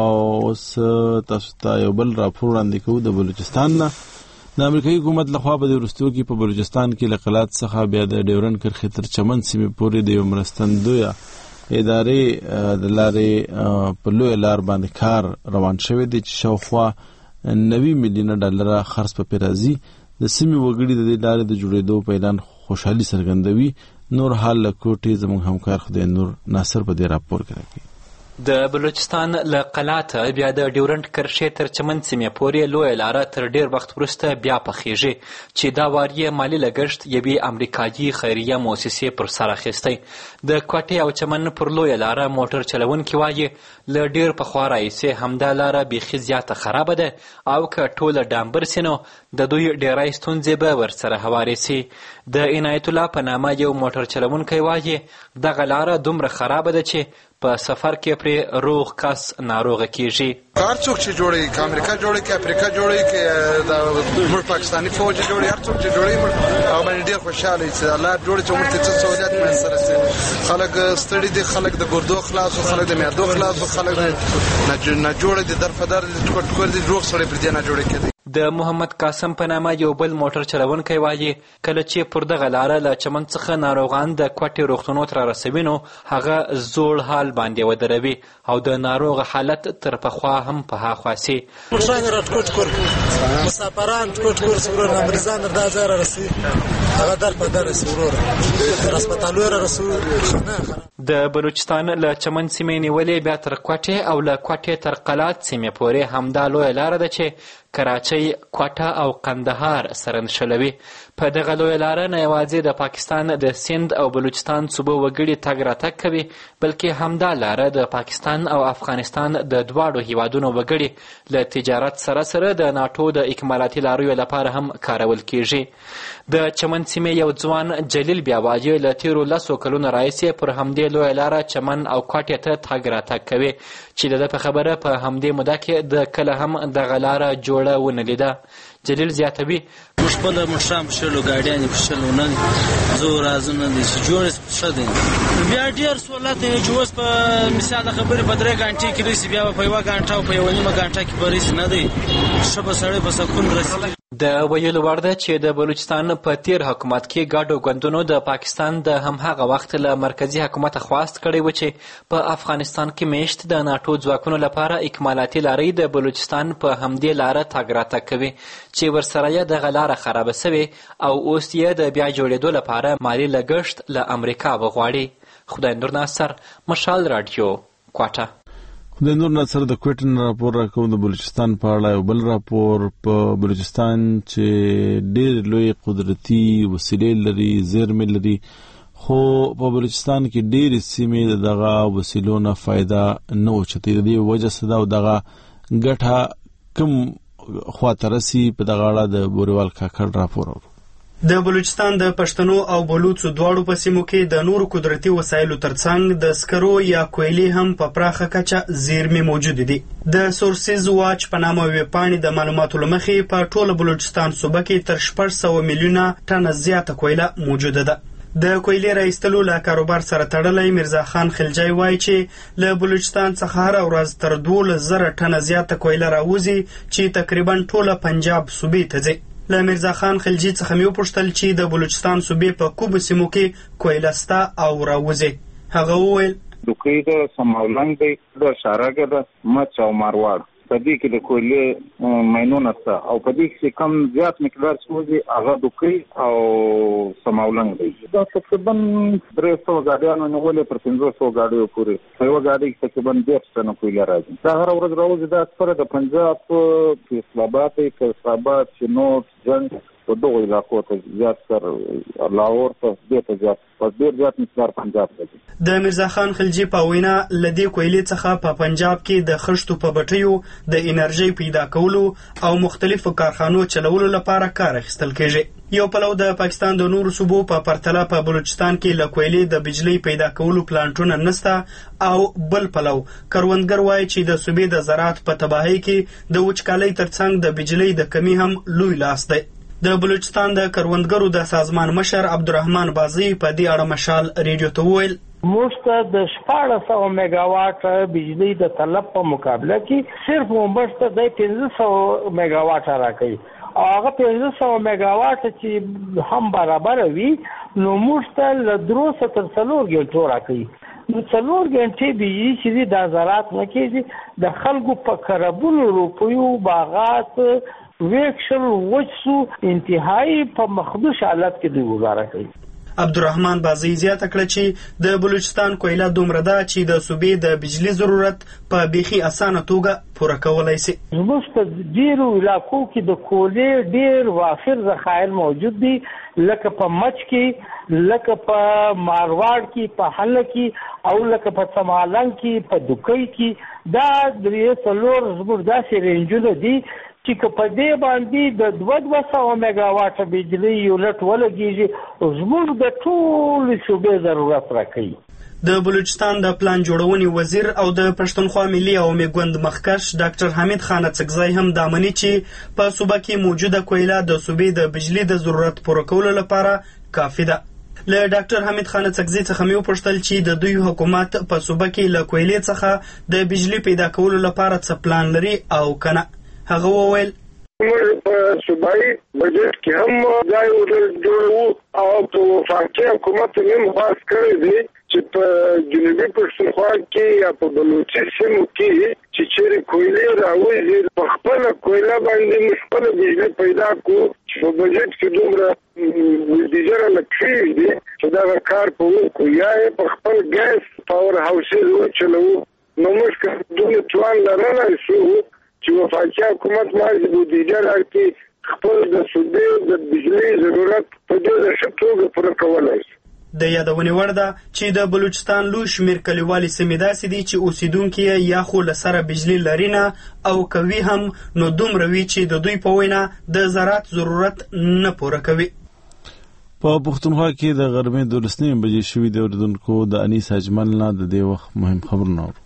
او تاسو ته یو بل راپور وړاندې کوو د بلوچستان نه. د امریکایي حکومت لخوا په دې وروستیو کې په بلوچستان کې له قلات څخه بیا د ډیورن کرښې تر چمن سیمې پورې د یو مرستندویه ادارې د لارې په لویه لار باندې کار روان شوی دی چې شاوخوا نوي میلیونه ډالره خرڅ په راځي. د سیمې وګړي د دې لارې د جوړېدو په اعلان خوشحالي څرګندوي. نور حال له کوټې زموږ همکار خدای نور ناصر په دې راپور کې راکوي.
د بلوچستان له قلاته بیا د ډیورنډ کرښې تر چمن سیمې پورې لویه لاره تر ډیر وخت وروسته بیا پخیږي چې دا وار یې مالي لګښت یوې امریکایي خیریه مؤسسې پر سر اخیستی. د کوټې او چمن پر لویه لاره موټر چلونکي وایي له ډیر پخوا راهیسې همدا لاره بیخي زیاته خرابه ده او که ټوله ډامبر سي نو د دوی ډیری ستونزې به ورسره هوارې سي. د عنایت الله په نامه یو موټر چلونکی وایي دغه لاره دومره خرابه ده چې په سفر کې پرې روغ کس ناروغه کیږي.
هر څوک چې جوړي که امریکا جوړي که افریقا جوړي که د موږ پاکستاني فوج جوړي هر څوک چې جوړي موږ او باندې ډېر خوشاله چې الله جوړي چې موږ ته څه سہولت میسر شي. خلک ستړي دي خلک د ګردو خلاص خلک د معدو خلاص خلک نه جوړي دي درفدار ټکټ کول دي روغ سره پر دې نه جوړي کېدي.
د محمد قاسم په نامه یو بل موټر چلونکی وایي کله چې پر دغه لاره له چمن څخه ناروغان د کوټې روغتونو ته رارسوي نو هغه زوړ حال باندې ودروي او د ناروغ حالت تر پخوا هم په هاخوا سي.
موږ راټکوټ کړ مسافران ټکوټ کړ سورور مریضان دا ځای رارسي هغه در په در سورور هسپتالو رارسو.
د بلوچستان له چمن سیمې نیولې بیا تر کوټې او له کوټې تر قلات سیمې پورې همدا لویه لاره ده چې کراچۍ، کوټه او قندهار سره نښلوي. په دغه لویه لاره نه یوازې د پاکستان د سند او بلوچستان صوبو وګړي تګ راتګ کوي، بلکې همدا لاره د پاکستان او افغانستان د دواړو هیوادونو وګړي له تجارت سره سره د ناټو د اکمالاتي لاریو لپاره هم کارول کیږي. د چمن سیمې یو ځوان جلیل بیاواجي له تیرو لسو کلونو راهیسې پر همدې لویه لاره چمن او کوټې ته تګ راتګ کوي، چې د ده په خبره په همدې موده کې د کله هم دغه لاره جوړه ونه لیده. جلیل زیاتوي:
موږ خپله موټران په شلو ګاډیانې په شلو نه دي، زه راځه نه دي چې جوړ ښه دی. بیا ډېر سهولت دی چې اوس په مثال د خبرې په درې ګنټې کې رسي، بیا به په یوه ګنټه او په یوه نیمه ګنټه کې به رسي نه دی، ښه به سړی په سکون رسي.
د ویلو وړ ده چې د بلوچستان په تیر حکومت کې ګډو ګوندونو د پاکستان د همهغه وخت له مرکزي حکومت خواست کړی و چې په افغانستان کې میشت د ناټو ځواکونو لپاره اکمالاتي لارۍ د بلوچستان په همدې لاره تګ راتګ کوي، چې ورسره یې دغه لاره خرابه سوې او اوس یې د بیا جوړېدو لپاره مالي لګښت له امریکا وغواړي. خدای نور ناصر، مشال راډیو، کوټه.
خدای نور ناصر د کوټې نه راپور راکوم. د بلوچستان په اړه یو بل راپور. په بلوچستان چې ډېر لوی قدرتي وسیلې لري، زیرمې لري، خو په بلوچستان کې ډېرې سیمې د دغه وسیلو نه فایده نه اوچتوي. د دې وجه څه ده او دغه ګټه کوم خواته رسي؟ په دغه اړه د بوریوال کاکړ راپور اورو.
د بلوچستان د پښتنو او بلوڅو دواړو په سیمو کې د نورو قدرتي وسایلو ترڅنګ د سکرو یا کویلې هم په پراخه کچه زیرمې موجود دي. د سورسز واچ په نامه ویبپاڼې د معلوماتو له مخې په ټوله بلوچستان صوبه کې تر شپږ سوه میلیونه ټنه زیاته کویله موجوده ده. د کویلې راایستلو له کاروبار سره تړلی میرزا خان خلجی وایي چې له بلوچستان څخه هره ورځ تر دولس زره ټنه زیاته کویله راوځي چې تقریبا ټوله پنجاب صوبې ته ځي. له میرزا خان خلجي څخه مې وپوښتل چې د بلوچستان صوبې په کومو سیمو کې کویله سته او راوځي. هغه وویل:
دوکۍ ده، سماولنګ دی، د شارګه ده، مچ او مارواړ. په دې کې د کویلې ماینونه شته او په دې کې کم زیات مقدار سوځي، هغه دوکۍ او سماولنګ دی. دا تقریبا درې سوه ګاډیانو نیولې پر پنځه سوه ګاډیو پورې. په یوه ګاډۍ کې تقریبا دېرش ټنه کویله راځي. دا هره ورځ راوځي. دا اکثره د پنجاب، فیصل آباد، فیصل آباد، چینوټ، جنګ په دغو علاقو ته زیات سر، لاهور ته دې ته زیات، په ډېر زیات مقدار پنجاب ته ځي.
د میرزا خان خلجي په وینا له دې کویلې څخه په پنجاب کې د خښتو په بټیو د انرژۍ پیدا کولو او مختلفو کارخانو چلولو لپاره کار اخیستل کېږي. یو پلو د پاکستان د نورو صوبو په پرتله په بلوچستان کې له کویلې د بجلی پیدا کولو پلانټونه نشته او بل پلو کروندګر وایي چې د صوبې د زراعت په تباهۍ کې د وچکالۍ ترڅنګ د بجلی د کمی هم لوی لاس دی. د بلوچستان د کروندګرو د سازمان مشر عبدالرحمن بازي په دې اړه مشال ریډیو ته وویل:
موږ ته د شپاړس سوه میګاواټ بجلی د طلب په مقابله کې صرف موږ ته د پنځه سوه میګاواټ راکوي او هغه پنځه سوه میګاواټ چې هم برابر وي نو موږ ته له درې تر څلور ګنټو راکوي. نو څلور ګنټې بجلی چې د زراعت نه کېږي د خلکو په کربونو روپیو باغات ویکشل وچسو انتهایی په مخدوش حالت کې دوی گزاره کوي.
عبدالرحمن بازي زیاته کړه چې د بلوچستان کویله دومره ده چې د صوبې د بجلی ضرورت په بیخي اسانه توګه پوره کولی شي.
زموږ په ډېرو علاقو کې د کویلې ډېر وافر ذخایر موجود دي، لکه په مچ کې، لکه په مارواړ کې، په حله کې او لکه په سمالنګ کې، په دوکۍ کې. دا درې څلور زموږ داسې رینجونه دي چې که په دې باندې د دوه دوه سوه میګاواټه بجلی یونټ ولګېږي زموږ د ټولې صوبې ضرورت راکوي.
د بلوچستان د پلان جوړونې وزیر او د پښتونخوا ملي عوامي ګوند مخکښ ډاکټر حمید خان اڅکزی هم دا مني چې په صوبه کې موجوده کویله د صوبې د بجلی د ضرورت پوره کولو لپاره کافي ده. له ډاکټر حمید خان اڅکزي څخه مې وپوښتل چې د دوی حکومت په صوبه کې له کویلې څخه د بجلی پیدا کولو لپاره څه پلان لري او که نه. هغه وویل:
موږ په صوبایي بجټ کې هم ځای جوړوو او په وفاقي حکومت هم خاص کړی دی چې په جنوبي پښتونخوا کې یا په بلوچي سیمو کې چې چیرې کویلې راوځي په خپله کویله باندې موږ خپله بجلي پیدا کړو چې په بجټ کې دومره بودیجه رالګ شوي دي چې دغه کار په وکړو، یا یې په خپل ګیس پاور هاوسز وچلوو. نو موږ که دومره توان لرلی شو چې وفاقي حکومت باندې بودیجه راکړي خپل د سودې د بجلی ضرورت په ډېره ښه توګه پوره کولی شي.
د یادونې وړ ده چې د بلوچستان لوی شمېر کلیوالي سیمې داسې دي چې اوسیدونکي یې یا خو له سره بجلي لري نه او کوي هم نو دومره وي چې د دوی په وینا د زراعت ضرورت نه پوره کوي.
په پښتونخوا کې د غرمې دولس نیمې بجې شوي د اورېدونکو د انیس اجمل نه د دې وخت مهم خبرونه اورو.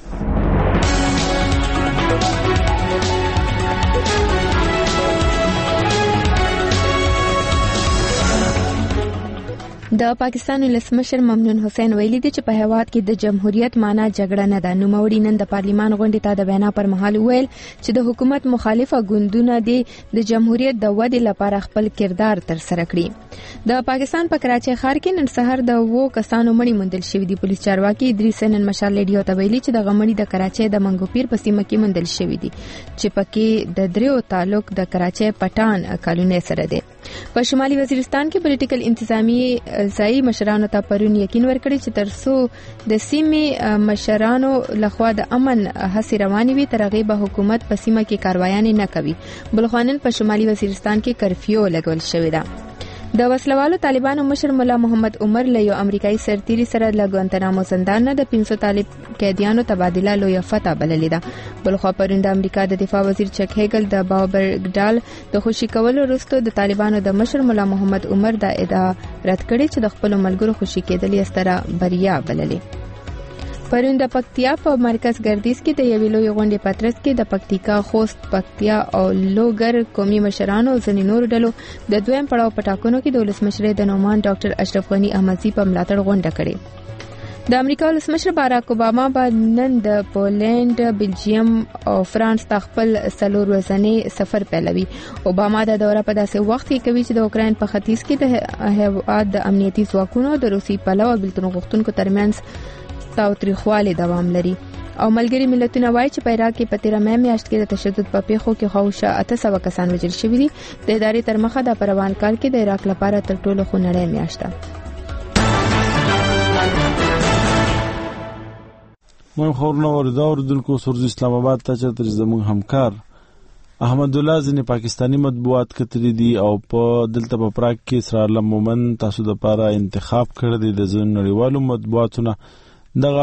د پاکستان ولسمشر ممنون حسین ویلي دی چې په هیواد کې د جمهوریت معنی جګړه نه ده. نوموړي نن د پارلیمان غونډې ته د وینا پر مهال ویل چې د حکومت مخالفه ګوندونه د جمهوریت د ودې لپاره خپل کردار ترسره کړي. د پاکستان په کراچۍ ښار کې نن سهار د وو کسانو مړي موندل شوي دي. پولیس چارواکي ادریس نن مشال ریډیو ته ویلي چې د غمړي د کراچۍ د منګوپیر په سیمه کې موندل شوي دي چې پکې د دریو تعلق د کراچۍ پټان کالونی سره دی. په شمالي وزیرستان کې پولیټیکل انتظامی ځایي مشرانو ته پرون یقین ورکړی چې ترڅو د سیمې مشرانو لخوا د امن هڅې روانې وي تر هغې به حکومت په سیمه کې کاروایانې نه کوي. بلخوانن په شمالي وزیرستان کې کرفیو لګول شوې ده. د وسلوالو طالبانو مشر مولا محمد عمر له یو امریکایي سرتیري سره له ګوانتنامو زندان نه د پنځو طالب قیدیانو تبادله لویه فتح بللې ده. بلخوا پرون د امریکا د دفاع وزیر چک هیګل د باوبرګډال د خوشي کولو وروسته د طالبانو د مشر مولا محمد عمر د ادعا رد کړې چې د خپل ملګرو خوشي کېدل یې ستره بریا بللې. پرون د پکتیا په مرکز ګردیز کې د یوې لویې غونډې په ترڅ کې د پکتیکا، خوست، پکتیا او لوګر قومي مشرانو او ځینې نورو ډلو د دویم پړاو په ټاکنو کې د ولسمشر د نومان ډاکټر اشرف غني احمدزي په ملاتړ غونډه کړې. د امریکا ولسمشر باراک اوباما به نن د پولند، بلجیم او فرانس ته خپل څلور ورځنی سفر پیلوي. اوباما دا دوره په داسې وخت کې کوي چې د اوکراین په ختیځ کې د هیواد د امنیتي ځواکونو د روسي پلوه بېلتون غوښتونکو ترمنځ تاوتریخوالی دوام لري. او ملګري ملتونه وایي چې په عراق کې په تیره مې میاشت کې د تشدد په پیښو کې خواوشا اته سوه کسان وژل شوي دي. د ادارې تر مخه د په روان کال کې د عراق لپاره تر ټولو خونړۍ میاشت ده.
مهم خبرونه اورېدا اورېدونکو سورز اسلام آباد ته چېرته زموږ همکار احمد الله ځینې پاکستاني مطبوعات کتلي دي او په دلته په پراګ کې اسرار الله مومن تاسو دپاره انتخاب کړی دی د ځینو نړیوالو مطبوعاتو نه دغه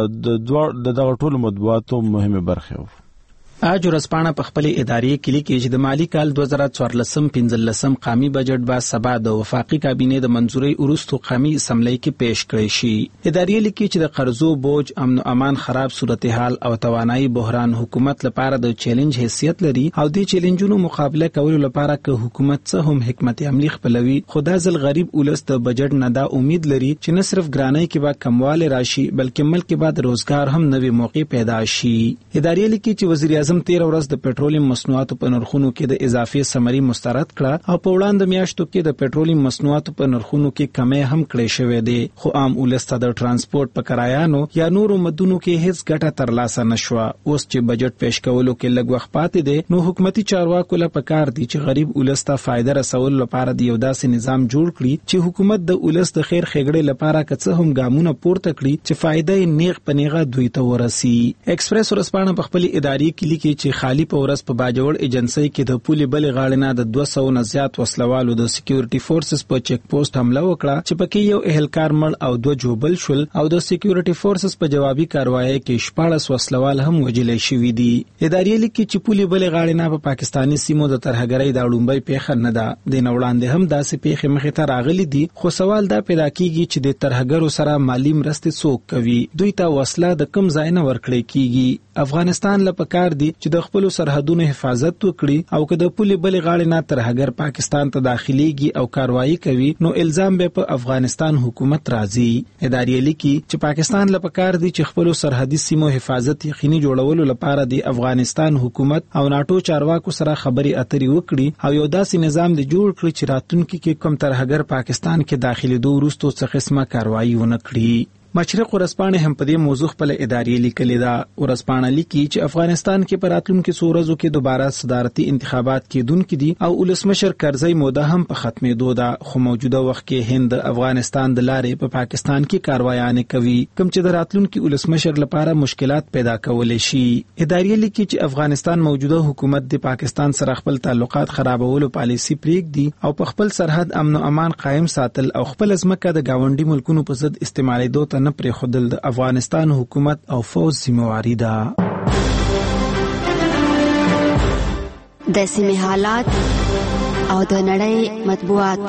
د دغه ټولو مطبوعاتو مهمې برخې و.
اج ورځپاڼه په خپلې ادارې کې لیکي چې د مالي کال دوه زره څوارلسم پنځلسم قامي بجټ به سبا د وفاقي کابینې د منځورۍ وروسته قامي اسمبلی کې پیش کړی شي. ادارې لیکي چې د قرضو بوج، امن او امان خراب صورتحال او توانایي بحران حکومت لپاره د چیلنج حیثیت لري او د چیلنجونو مقابله کولو لپاره که حکومت څه هم حکمت عملی خپلوي خو دا ځل غریب ولس د بجټ نه دا امید لري چې نه صرف ګرانۍ کې به کموالی راشي بلکې ملک کې به د روزګار هم نوې موقع پیدا شي. ادارې لیکي چې وزیر اعظم تیر ورځ د پټرولیم مصنوعاتو په نرخونو کې د اضافي ثمرې مسترد کړه او په وړاندې میاشتو کې د پټرولیم مصنوعاتو په نرخونو کې کمی هم کړی شوی دی خو عام ولس ته د ترانسپورت په کرایانو یا نورو مدونو کې هیڅ ګټه ترلاسه نشوه. اوس چې بجټ پیش کولو کې لږ وخت پاتې دی نو حکومتي چارواکو له پکار دي چې غریب ولس ته فایده رسول لپاره د یو داسې نظام جوړ کړي چې حکومت د ولس د خیر ښېګړې لپاره که څه هم ګامونه پورته کړي چې فایده یې نیغ په نیغه دوی ته ورسي. ایکسپریس ورځپاڼه په خپلې ادارې کې لیکي چې خالی په ورځ په باجوړ ایجنسۍ کې د پولې بلې غاړې نه د دوه سوو نه زیات وسلوالو د سکیورټي فورسز په چیک پوسټ حمله وکړه چې پکې یو اهلکار مړ او دوه جوبل شول او د سکیورټي فورسز په جوابي کاروایی کې شپاړس وسلوال هم وژل شوي دي. ادارې لیکي چې پولې بلې غاړې نه په پاکستاني سیمو د ترهګرۍ د لومړۍ پیښه نه ده. د نه وړاندې هم داسې پیښې مخې ته راغلي دي خو سوال دا پیدا کیږي چې د ترهګرو سره مالی مرستې څوک کوي؟ دوی ته وسله د کوم ځای نه ورکړل کیږي؟ افغانستان له پکار دي چې د خپل سرحدونو حفاظت وکړي او که د پولې بلې غاړې نه ترهګر پاکستان ته داخليږي او کاروایی کوي نو الزام به په افغانستان حکومت راځي. ادارې لیکي چې پاکستان له پکار دي چې خپل سرحدي سیمو حفاظت یقیني جوړولو لپاره د افغانستان حکومت او ناتو چارواکو سره خبرې اترې وکړي او یو داسې نظام دی جوړ کړي چې راتلونکي کې کوم ترهګر پاکستان کې داخلي دوه وروسته څه قسمه کاروایی ونه کړي. مشرق ورځپاڼې هم په دې موضوع خپل ادارې لیکلې ده. ورځپاڼه لیکي چې افغانستان کې په راتلونکو څو ورځو کې دوباره صدارتي انتخابات کېدونکي دي او ولسمشر کرزی موده هم په ختمېدو ده، خو موجوده وخت کې هند افغانستان د لارې په پاکستان کې کاروایانې کوي کوم چې د راتلونکي ولسمشر لپاره مشکلات پیدا کولی شي. ادارې لیکي چې افغانستان موجوده حکومت د پاکستان سره خپل تعلقات خرابولو پالیسي پرېږدي او په خپل سرحد امن او امان قائم ساتل او خپل ځمکه د ګاونډي ملکونو په ضد استعمالېدو ته نه پرېښودل د افغانستان حکومت او فوج ذمہواري ده.
د سیمې حالات او د نړۍ مطبوعات.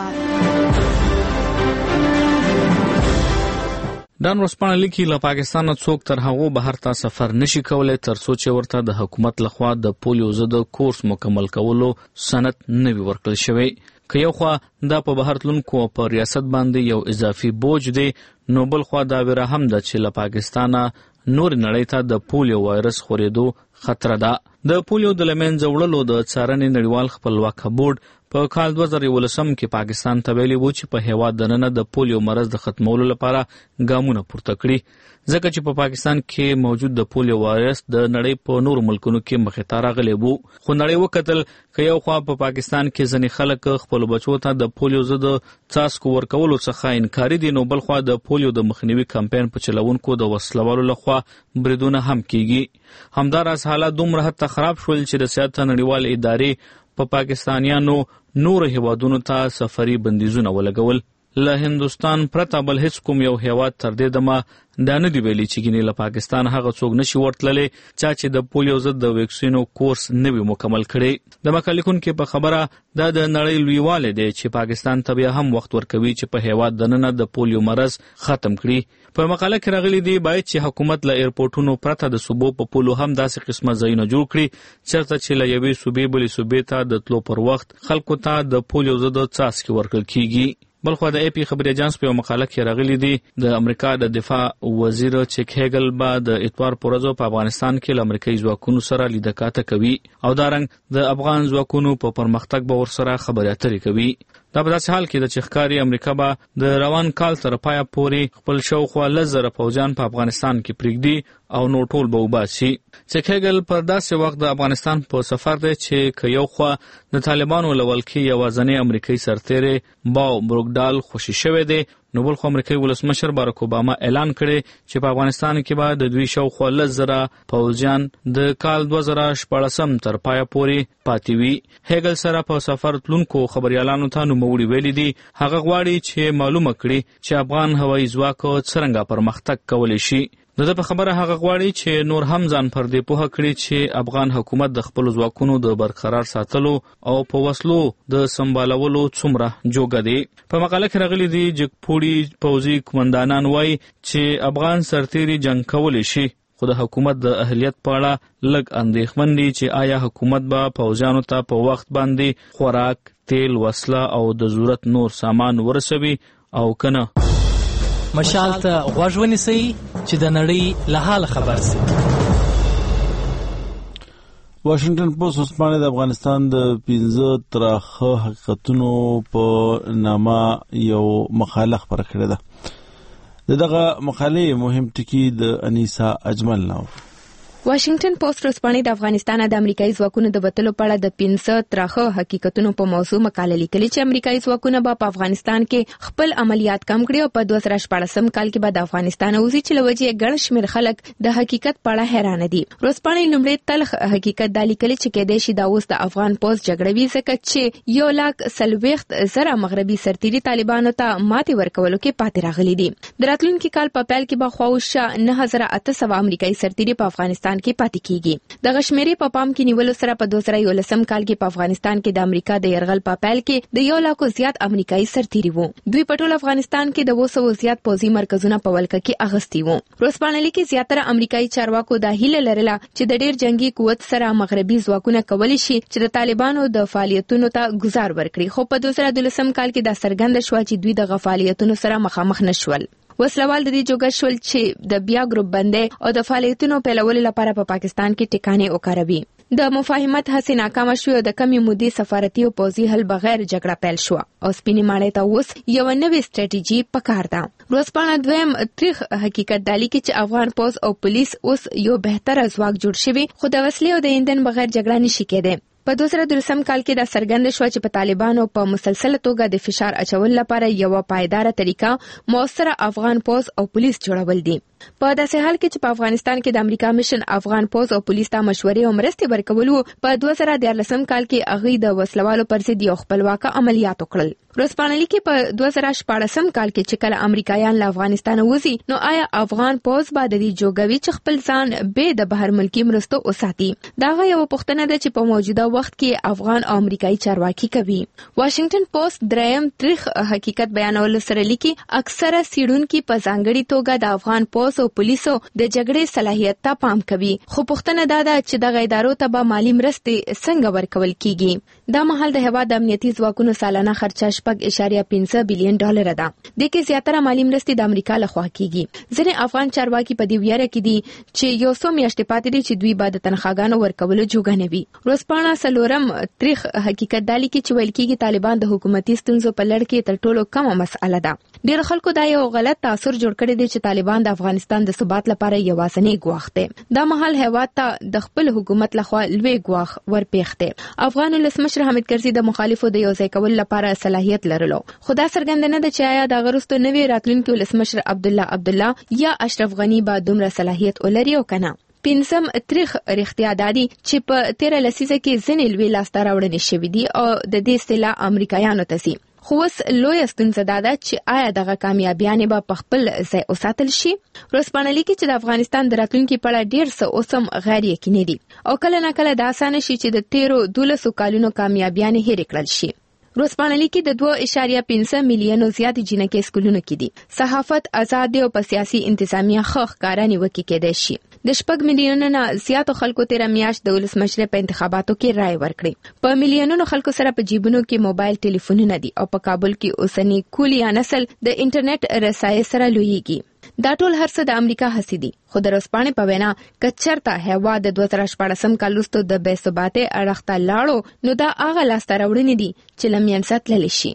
دان ورځپاڼه لیکي له پاکستان څوک تر هغو بهر ته سفر نشي کولای تر څو چې ورته د حکومت لخوا د پولیو ضد کورس مکمل کولو سند نه وي ورکړل شوی. که یو خوا دا په بهر تلونکو په ریاست باندې یو اضافي بوج دی، نو بل خوا دا ویره هم ده چې له پاکستانه نور نړۍ ته د پولیو وایرس خورېدو خطر ده. د پولیو د لمنځه وړلو د څارنې نړیوال خپلواک بورډ په کال دوه زره یولسم کې پاکستان ته ویلي و چې په هېواد دننه د پولیو مرض د ختمولو لپاره ګامونه پورته کړي، ځکه چې په پاکستان کې موجود د پولیو وایرس د نړۍ په نورو ملکونو کې مخې ته راغلی و. خو نړۍ وکتل که یو خوا په پاکستان کې ځینې خلک خپلو بچو ته د پولیو ضد څاڅکو ورکولو څخه انکاري دي، نو بل خوا د پولیو د مخنیوي کمپاین په چلونکو د وسلوالو لخوا بریدونه هم کیږي. همداراز حالات دومره حد ته خراب شول چې د صحت نړیوال ادارې په پا پاکستانیانو نور هیوادونو ته سفري بندیزونه ولګول. له هندوستان پرته بل هیڅ کوم یو هیواد تر دې دمه دا نه دی ویلي چې ګینې له پاکستان هغه څوک نشي ورتللی چا چې د پولیو ضد د ویکسینو کورس نه وي مکمل کړی. د مکلکون کې په خبره دا د نړۍ لویوالی دی چې پاکستان ته بیا هم وخت ورکوي چې په هیواد دننه د پولیو مرض ختم کړي. په مقاله کې راغلی دی باید چې حکومت له ایرپورټونو پرته د صوبو په پولو هم داسې قسمه ځایونه جوړ کړي چېرته چې له یوې صوبې بلې صوبې ته د تلو پر وخت خلکو ته د پولیو ضد څاڅکي ورکړل کیږي. بلخوا د اے پی خبري اجانس په مقاله کې راغلی دی د امریکا د دفاع وزیر چیک هیګل به د اتوار پر ورځ په افغانستان کې له امریکایي ځواکونو سره لیدکاته کوي او دارنګ د افغان ځواکونو په پرمختګ به ورسره خبرې اترې کوي. دا په داسې حال کې د چې ښکاري امریکا به د روان کال تر پایه پورې خپل شاوخوا لس زره پوځیان په افغانستان کې پرېږدي او نو ټول به وباسي. چیک هیګل پر داسې وخت د افغانستان په سفر دی چې که یو خوا د طالبانو له ولکې یوازینی امریکایي سرتیری باو بروکډال خوشي شوی دی، نو بل خو امریکایي ولسمشر باراک اوباما اعلان کړی چې په افغانستان کې به د دوی شاوخوا لس زره پوځیان د کال دوه زره شپاړسم تر پایه پورې پاتې وي. هیګل سره په سفر تلونکو خبریالانو ته نوموړي ویلي دي هغه غواړي چې معلومه کړي چې افغان هوایي ځواک څرنګه پرمختګ کولی شي. د ده په خبره هغه غواړي چې نور هم ځان پر دې پوهه کړي چې افغان حکومت د خپلو ځواکونو د برقرار ساتلو او په وسلو د سمبالولو څومره جوګه دی. په مقاله کې راغلی دی جګپوړي پوځي قومندانان وایي چې افغان سرتیري جنګ کولی شي، خو د حکومت د اهلیت په اړه لږ اندېښمن دي چې آیا حکومت به پوځیانو ته په وخت باندې خوراک، تیل، وسله او د ضرورت نور سامان ورسوي او کنه.
مشال ته غوږ ونیسئ چې د نړۍ له حاله خبر سي.
واشنگټن پوسټ ورځپاڼه د افغانستان د پنځه تراخه حقیقتونو په نامه یو مقاله خپره کړې ده. دغه مقالې مهم ټکي د انیسا اجمل نو.
واشنگټن پوسټ ورځپاڼه د افغانستان د امریکایي ځواکونو د وتلو په اړه د پنځه تراخه حقیقتونو په موضوع مقاله لیکلې چې امریکایي ځواکونه به په افغانستان کې خپل عملیات کم کړي او په دوه زره شپاړسم کال کې به د افغانستان اوځي چې له وجې ګڼ شمېر خلک د حقیقت په اړه حیرانه دي. ورځپاڼې لومړی تلخ حقیقت دا لیکلي چې کېدای شي دا اوس د افغان پوځ جګړه وي ځکه چې یو لاک څلوېښت زره مغربي سرتیري طالبانو ته ماتې ورکولو کې پاتې راغلي دي. د راتلونکي کال په پیل کې به خواوشا نه هزار اته سوه امریکایي سرتیري په افغانستان کې پاتې کیږي. د غشمېرې په پام کې نیولو سره په دوه زره یولسم کال کې په افغانستان کې د امریکا د یرغل په پیل کې د یو لاکو زیات امریکایي سرتیري وو. دوی په ټول افغانستان کې د اوه سوو زیات پوځي مرکزونه په ولکه کې اغستي وو. ورځپاڼه لیکي زیاتره امریکایي چارواکو دا هیله لرله چې د ډېر جنگي قوت سره مغربي ځواکونه کولی شي چې د طالبانو د فعالیتونو ته ګزار ورکړي، خو په دوه زره دولسم کال کې دا څرګنده شوه چې دوی د فعالیتونو سره مخامخ نشول. وسلوال د دې جوګه شول چې د بیا ګروپ بندۍ او د فعالیتونو پیلولو لپاره په پاکستان کې ټکانې وکاروي. د مفاهمت هڅې ناکامه شوې او د کمې مودې سفارتي او پوځي حل بغیر جګړه پیل شو او سپینې ماڼۍ ته اوس یو نوې سټریټیجي پکار ده. ورځپاڼه دویم تاریخ حقیقت دا لیکي چې افغان پوځ او پولیس اوس یو بهتره ځواک جوړ شوی خو د وسلې او د ایندھن بغیر جګړه نشي کېدای. په دوه زره دولسم کال کې دا څرګنده شوه چې په طالبانو په مسلسله توګه د فشار اچول لپاره یو پایداره طریقه موثره افغان پوځ او پولیس جوړول دي. په داسې حال کې چې په افغانستان کې د امریکا مشن افغان پوځ او پولیس ته مشورې او مرستې ورکول په دوه زره دیارلسم کال کې هغوی د وسلوالو پر ضد یو خپلواکه عملیات وکړل. ورځپاڼه لیکي په دوه زره شپاړسم کال کې چې کله امریکایان له افغانستانه وځي نو آیا افغان پوځ به د دې جوګوي چې خپل ځان به د بهر ملکی مرستو وساتي؟ دا یو پوښتنه ده چې په موجوده وخت کې افغان او امریکایي چارواکي کوي. واشنگټن پوسټ دریم تاریخ حقیقت بیانول سره لیکي اکثره سیډونکو په ځانګړي توګه د افغان پوځ او پولیسو د جګړې صلاحیت ته پام کوي خو پوښتنه دا ده چې د ادارو ته به مالی مرستې څنګه ورکول کیږي. دا مهال د هیواد د امنیتي ځواکونو سالانه خرچه شپږ اعشاریه پنځه بلین ډالر ده. د کې زیاتره مالی مرستې د امریکا لخوا کیږي. ځینې افغان چارواکي په دې ویره کې دي چې یو څو میاشتې پاتې دي چې دوی به د تنخواګانو ورکولو جوګه نه وي. ورځپاڼه څلورم تاریخ حقیقت دا لیکي چې ویل کېږي طالبان د حکومتي ستونزو په لړ کې تر ټولو کمه مسأله ده. ډېر خلکو دا یو غلط تاثر جوړ کړی دی چې طالبان د افغانستان د ثبات لپاره یوازینی ګواښ دی. دا مهال هیواد ته د خپل حکومت لخوا لوی ګواښ ورپېښ دی. افغان ولسمشر حامد کرزي د مخالفو د یو ځای کولو لپاره صلاحیت لرلو خو دا څرګنده نه ده چې آیا د غرستو نوی راتلونکي ولسمشر عبدالله عبدالله یا اشرف غنی به دومره صلاحیت ولري او کنه. پنځم تاریخ رښتیا دادي چې په تیره لسیزه کې ځینې لوی لاسته راوړنې شوې دي او د دې سلا امریکایانو ته سي. خو اوس لویه ستونزه دا ده چې آیا دغه کامیابیانې به په خپل ځای وساتل شي؟ ورځپاڼه لیکي چې د افغانستان د راتلونکي په اړه ډېر څه اوس هم غیر یقیني دي او کله نه کله دا اسانه شي چې د تیرو دولسو کالونو کامیابیانې هېرې کړل شي. ورځپاڼه لیکي د دوه اعشاریه پنځه میلیونو زیاتې جینکې سکولونو کې دي. صحافت آزاد دی او په سیاسي انتظامیه ښه ښکاره نیوکې کېدای شي. د شپږ میلیونو نه زیاتو خلکو تیره میاشت د ولسمشر په انتخاباتو کې رائے ورکړې. په میلیونونو خلکو سره په جیبونو کې موبایل ټلیفونونه دي او په کابل کې اوسنی کولیا نسل د انټرنیټ رسایي سره لویږي. دا ټول هرڅه د امریکا هڅې دي خو د ورځپاڼې په وینا که چېرته هیواد د دوه زره شپاړسم کال وروسته د بې ثباتۍ اړخ ته لاړو نو دا هغه لاسته راوړنې دي چې له منځه تللی شي.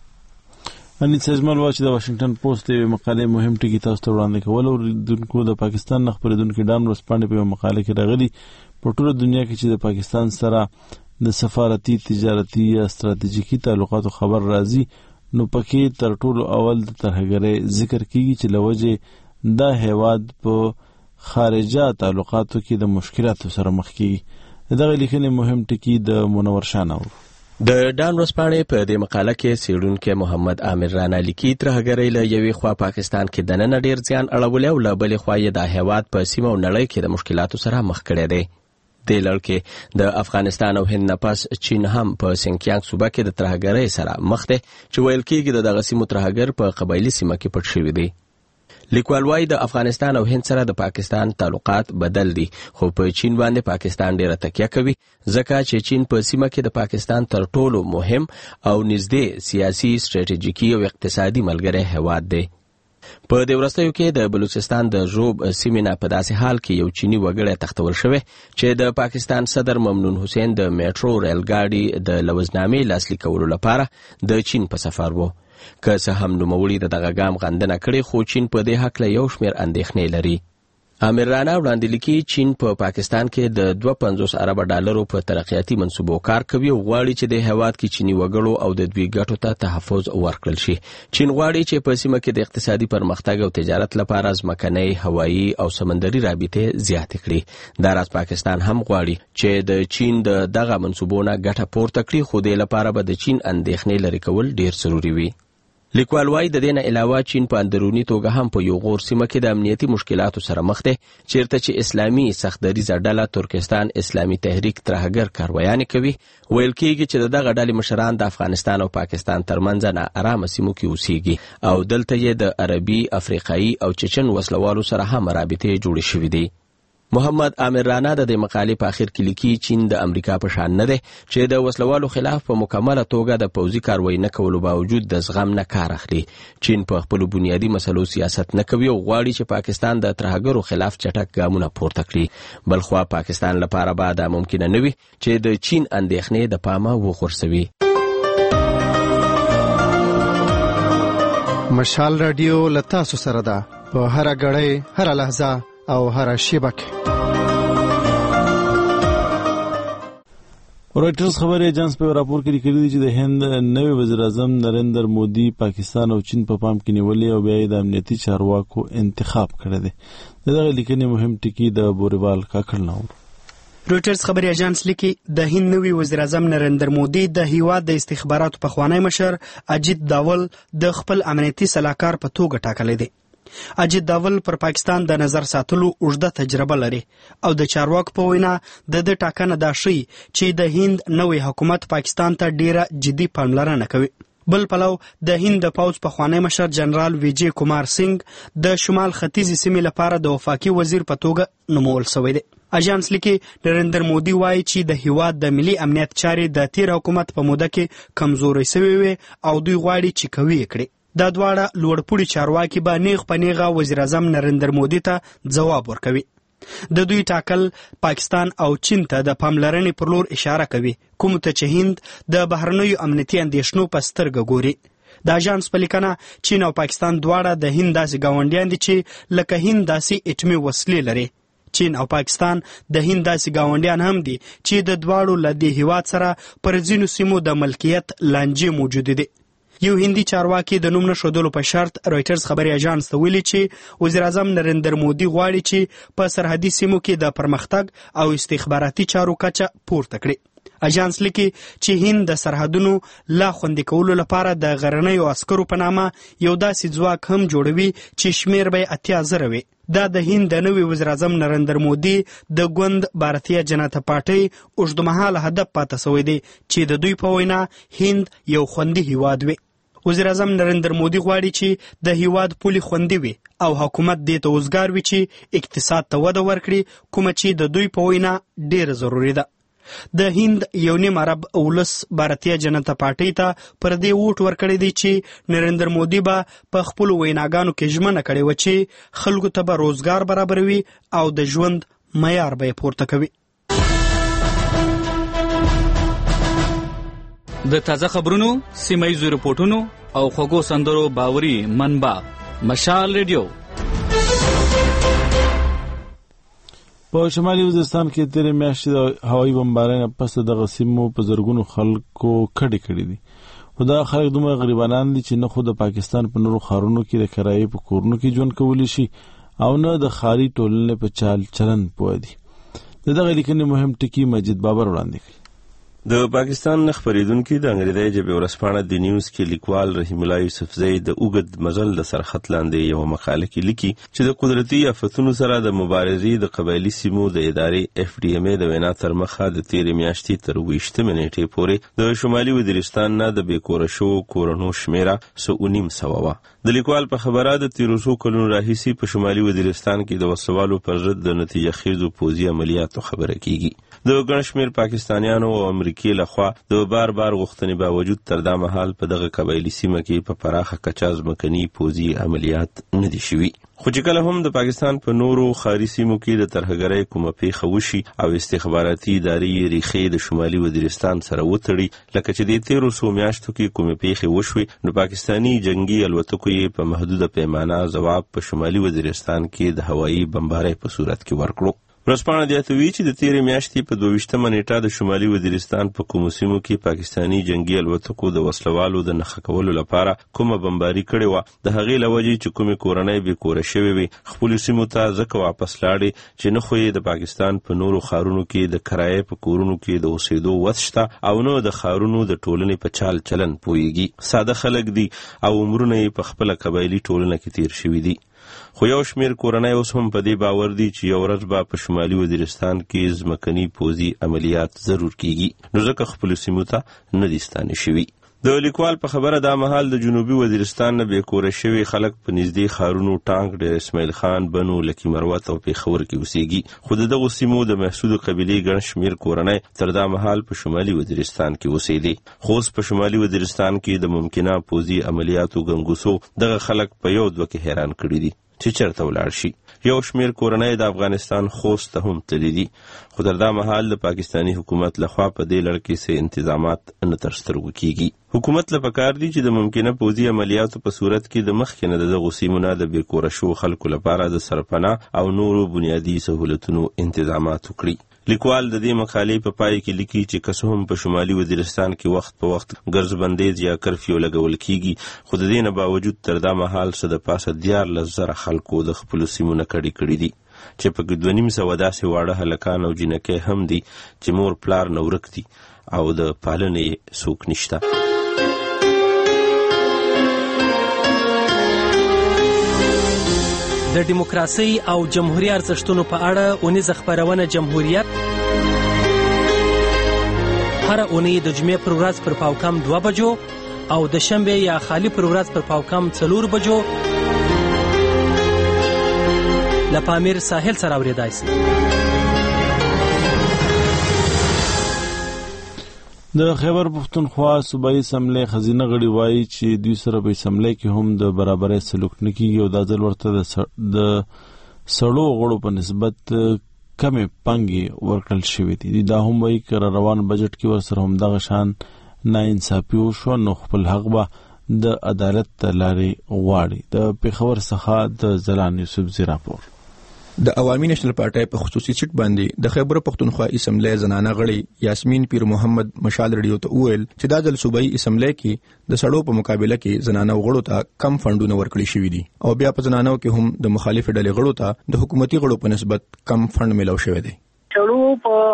انیس اجمل واچ د واشنگټن پوسټ یو مقاله مهم ټکی تاسو ته وړاندې کول او دونکو د پاکستان نه خبرېدونکو ډان ورځپاڼې په مقاله کې راغلي په ټوله دنیا کې چې د پاکستان سره د سفارتي تجارتي یا ستراتیژیکي تعلقاتو خبر راځي نو پکې تر ټولو اول د ترهګرۍ ذکر کیږي چې لوجه دا هیواد په خارجه تعلقاتو کې د مشکلاتو سره مخ کیږي. دغه لیکنې مهم ټکی د منور شانو
د ډان ورځپاڼې په دې مقاله کې څېړونکی محمد عامر رانا لیکي ترهګرۍ له یوې خوا پاکستان کې دننه ډېر زیان اړولی او له بلې خوا یې دا هیواد په سیمه او نړۍ کې د مشکلاتو سره مخ کړی دی. دې لړ کې د افغانستان او هند نه پس چین هم په سینکیانګ صوبه کې د ترهګرۍ سره مخ دی چې ویل کېږي د دغه سیمو ترهګر په قبایلي سیمه کې پټ شوي دي. لیکوال وايي د افغانستان او هند سره د پاکستان تعلقات بدل دي خو په چین باندې پاکستان ډیره تکیه کوي ځکه چې چین په سیمه کې د پاکستان تر ټولو مهم او نږدې سیاسي ستراتیژیکي او اقتصادي ملګری هیواد دی. په دې وروستیو کې د بلوچستان د ژوب سیمې نه په داسې حال کې یو چینی وګړی تختول شوی چې د پاکستان صدر ممنون حسین د میټرو ریل ګاډي د لوزنامې لاسلیک کولو لپاره د چین په سفر وو. که څه هم نوموړي د دغه ګام غندنه کړې خو چین په دې هکله یو شمېر اندېښنې لري. عامر رانا وړاندې لیکي چین په پا پاکستان کې د دوه پنځوس اربه ډالرو په ترقیاتي منصوبو کار کوي او غواړي چې د هیواد کې چینی وګړو او د دوی ګټو ته تحفظ ورکړل شي. چین غواړي چې په سیمه کې د اقتصادي پرمختګ او تجارت لپاره ځمکنۍ، هوایي او سمندري رابطې زیاتې کړي. دا راز پاکستان هم غواړي چې د چین د دغه منصوبو نه ګټه پورته کړي خو دې لپاره به د چین اندېښنې لرې کول ډېر ضروري وي. لیکوال وايي د دې نه علاوه چین په اندروني توګه هم په یو غور سیمه کې د امنیتي مشکلاتو سره مخ دی چیرته چې اسلامي سختدریزه ډله ترکستان اسلامي تحریک ترهګر کارویانې کوي. ویل کېږي چې دغه ډلې مشران د افغانستان او پاکستان ترمنځ نه آرامه سیمو کې اوسېږي او دلته یې د عربي، افریقایي او چچن وسلوالو سره هم رابطې جوړې شوې دي. محمد عامر رانا د دې مقالې په اخر کې لیکي چین د امریکا په شان نه دی چې د وسلوالو خلاف په مکمله توګه د پوځي کاروایی نه کولو باوجود د زغم نه کار اخلي. چین په خپلو بنیادي مسلو سیاست نه کوي او غواړي چې پاکستان د ترهګرو خلاف چټک ګامونه پورته کړي. بلخوا پاکستان لپاره به دا ممکنه نه وي چې د چین اندېښنې د پامه وغورځوي.
مشال رادیو لتاسو سره ده په هر غړې هر لحظه او هر شیبه کې.
رویټرز خبري ایجنس په راپور کې لیکلي دي چې د هند نوی وزیر اعظم نریندر مودي پاکستان او چین په پام کې نیولې او بیا د امنیتي چارواکو انتخاب کړی دی. دغه لیکنې مهم ټکی د بوریوال کاکړ نو.
رویټرز خبري ایجنس لیکي د هند نوی وزیر اعظم نریندر مودي د هیواد د استخباراتو پخوانی مشر اجیت داول د خپل امنیتي سلاکار په توګه ټاکلی دی. اجیت داول پر پاکستان د نظر ساتلو اوږده تجربه لري او د چارواکو په وینا د د ټاکنه دا شي چې د هند نوی حکومت پاکستان ته ډیره جدي پاملرنه کوي. بل پلو د هند د پوځ پخوانی مشر جنرال ویجی کومار سنگ د شمال ختیځي سیمې لپاره د وفاقي وزیر په توګه نومول شوی دی. اژانس لیکي نریندر مودي وایي چې د هیواد د ملي امنیت چارې د تیر حکومت په موده کې کمزوري شوې وي او دوی غواړي چې قوي کړي. دا دواړه لوړپوړي چارواکي به نیغ په نیغه وزیر اعظم نریندر مودي ته ځواب ورکوي. د دوی ټاکل پاکستان او چین ته د پاملرنې پر لور اشاره کوي، کوم ته چې هند د بهرنیو امنیتي اندېښنو په سترګه ګوري. د اژانس په لیکنه چین او پاکستان دواړه د هند داسې ګاونډیان دي چې لکه هند داسې اټومي وسلې لري. چین او پاکستان د هند داسې ګاونډیان هم دي چې د دواړو له دې هیواد سره پر ځینو سیمو د ملکیت لانجې موجودې دي. یو هندي چارواکي د نوم نښودلو په شرط رویټرز خبري اژانس ته ویلي چې وزیر اعظم نریندر مودي غواړي چې په سرحدي سیمو کې د پرمختګ او استخباراتي چارو کچه پورته کړي. اژانس لیکي چې هند د سرحدونو لا خوندي کولو لپاره د غرنیو عسکرو په نامه یو داسې ځواک هم جوړوي چې شمیر به اتیا زره وي. دا د هند د نوي وزیر اعظم نریندر مودي د ګوند بھارتیه جنتا پارټۍ اوږدمهاله هدف پاتې شوی دی چې د دوی په وینا هند یو خوندي هیواد وي. وزیر اعظم نریندر مودي غواړي چې د هیواد پولي خوندي وي او حکومت دې ته وزګار وي چې اقتصاد ته وده ورکړي، کومه چې د دوی په وینا ډیره ضروري ده. د هند یو نیم عرب ولس بھارتیه جنتا پارټۍ ته پر دې ووټ ورکړی دی چې نریندر مودي به په خپلو ویناګانو کې ژمنه کړې وه چې خلکو ته به روزګار برابروي او د ژوند معیار به یې پورته کوي.
د تازه خبرونو، سیمایي رپورټونو او خوږو سندرو باوري منبع مشال ریډیو.
په شمالي وزیرستان کې تیرې میاشتې د هوایي بمبارۍ پس دغه سیمو په زرګونو خلکو کډې کړې دي. خو دا خلک دومره غریبانان دي چې نه خو د پاکستان په نورو ښارونو کې د کرایې په کورونو کې ژوند کولی شي او نه د ښاري ټولنې په چال چلن پوه دي. د دغه لیکنې مهم ټکي مجید بابر وړاندې کړي.
د پاکستان خبریدونکو د انګریزي ژبې ورځپاڼه د نیوز کې لیکوال رحیم الله یوسفزئی د اوږد مزل د سرخط لاندې یو مقاله کې لیکي چې د قدرتي آفتونو سره د مبارزې د قبایلي سیمو د ادارې اف ډي ام د وینا تر مخه د تیرې میاشتې تر ویشتمې نیټې پورې د شمالي وزیرستان نه د بېکوره شوو کورنو شمیره څو نیم سوه وه. د لیکوال په خبره د تیرو څو کلونو راهیسې په شمالي وزیرستان کې د وسلوالو پر ضد د نتیجه خیزو پوځي عملیاتو خبره کیږي. د ګڼ شمېر پاکستانیانو او امریکې لخوا د بار بار غوښتنې باوجود تر دا مهال په دغه قبایلي سیمه کې په پراخه کچه ځمکني پوځي عملیات نه دي شوي. خو چې کله هم د پاکستان په نورو ښاري سیمو کې د ترهګرۍ کومه پیښه وشي او استخباراتي ادارې ریښې د شمالي وزیرستان سره وتړي، لکه چې د تیرو څو میاشتو کې کومې پیښې وشوې، نو پاکستاني جنگي الوتکو یې په محدوده پیمانه ځواب په شمالي وزیرستان کې د هوایي بمبارۍ په صورت کې ورکړو. ورځپاڼه زیاتوي چې د تیرې میاشتې په دویشتمه نیټه د شمالي وزیرستان په کومو سیمو کې پاکستاني جنگي الوتکو د وسلوالو د نښه کولو لپاره کومه بمباري کړې وه، د هغې له وجې چې کومې کورنۍ بېکوره شوې وې خپلو سیمو ته ځکه واپس لاړې چې نه خو یې د پاکستان په نورو ښارونو کې د کرایې په کورونو کې د اوسېدو وس شته او نه د ښارونو د ټولنې په چال چلن پوهېږي. ساده خلک دي او عمرونه یې په خپله قبایلي ټولنه کې تیر شوي دي. خو یو شمیر کورنۍ اوس هم په دې باور دي چې یو ورځ به په شمالي وزیرستان کې ځمکني پوځي عملیات ضرور کیږي، نو ځکه خپلو سیمو ته نه دي ستانه شوي. د لیکوال په خبره دا مهال د جنوبي وزیرستان نه بې کوره شوي خلک په نږدې ښارونو ټانک، ډیر اسماعیل خان، بنو، لکي مروت او پېښور کې اوسېږي، خو د دغو سیمو د محسود قبیلې ګڼ شمېر کورنۍ تر دا مهال په شمالي وزیرستان کې اوسېدې. خو اوس په شمالي وزیرستان کې د ممکنه پوځي عملیاتو ګنګوسو دغه خلک په یو دوه کې حیران کړي دي چې چېرته ولاړ شي. یو شمېر کورنۍ د افغانستان خوست ته هم تللي دي، خو تر دا مهال د پاکستاني حکومت لخوا په دې لړ کې څه انتظامات نه تر سترګو کېږي. حکومت له پکار دي چې د ممکنه پوځي عملیاتو په صورت کې د مخکې نه د دغو سیمو نه د بې کوره شوو خلکو لپاره د سرپناه او نورو بنیادي سهولتونو انتظامات وکړي. لیکوال د دې مقالې په پای کې لیکي چې که څه هم په شمالي وزیرستان کې وخت په وخت ګرځبندیز یا کرفیو لګول کېږي، خو د دې نه باوجود تر دا مهال څه د پاسه دیارلس زره خلکو د خپلو سیمو نه کډې کړي دي، چې پکې دوه نیم سوه داسې واړه هلکان او جینکۍ هم دي چې مور پلار نه ورک دي او د پالنې څوک نشته.
د دیموکراسۍ او جمهوریت ارزښتونو په اړه اونیزه خپرونه جمهوریت هر اونۍ د جمعې پر ورځ پر پاوکم دوه بجو او د شنبې یا خالی پر ورځ پر پاوکم څلور بجو له پامیر ساحل سره اورېدای شي.
د خیبر پښتونخوا صوبایي اسمبلی خزینه غړي وایي چې دوی سره په اسمبلی کې هم د برابرۍ سلوک نه کیږي او دا ځل ورته د سړو غړو په نسبت کمې پانګې ورکړل شوې دي. دا هم وایي که روان بجټ کې ورسره هم دغه شان ناانصافي وشوه نو خپل حق به د عدالت ته لارې غواړي. د پېښور څخه د ځلان یوسفزي راپور.
د عوامي نېشنل پارټۍ په خصوصي سیټ باندې د خیبر پښتونخوا اسمبلی زنانه غړي یاسمین پیر محمد مشال رډیو ته وویل چې دا ځل صوبایي اسمبلی کې د سړو په مقابله کې زنانه غړو ته کم فندونه ورکړي شوي دي او بیا په زنانو کې هم د مخالف ډلې غړو ته د حکومتي غړو په نسبت کم فند ملو شوی دی.
سړو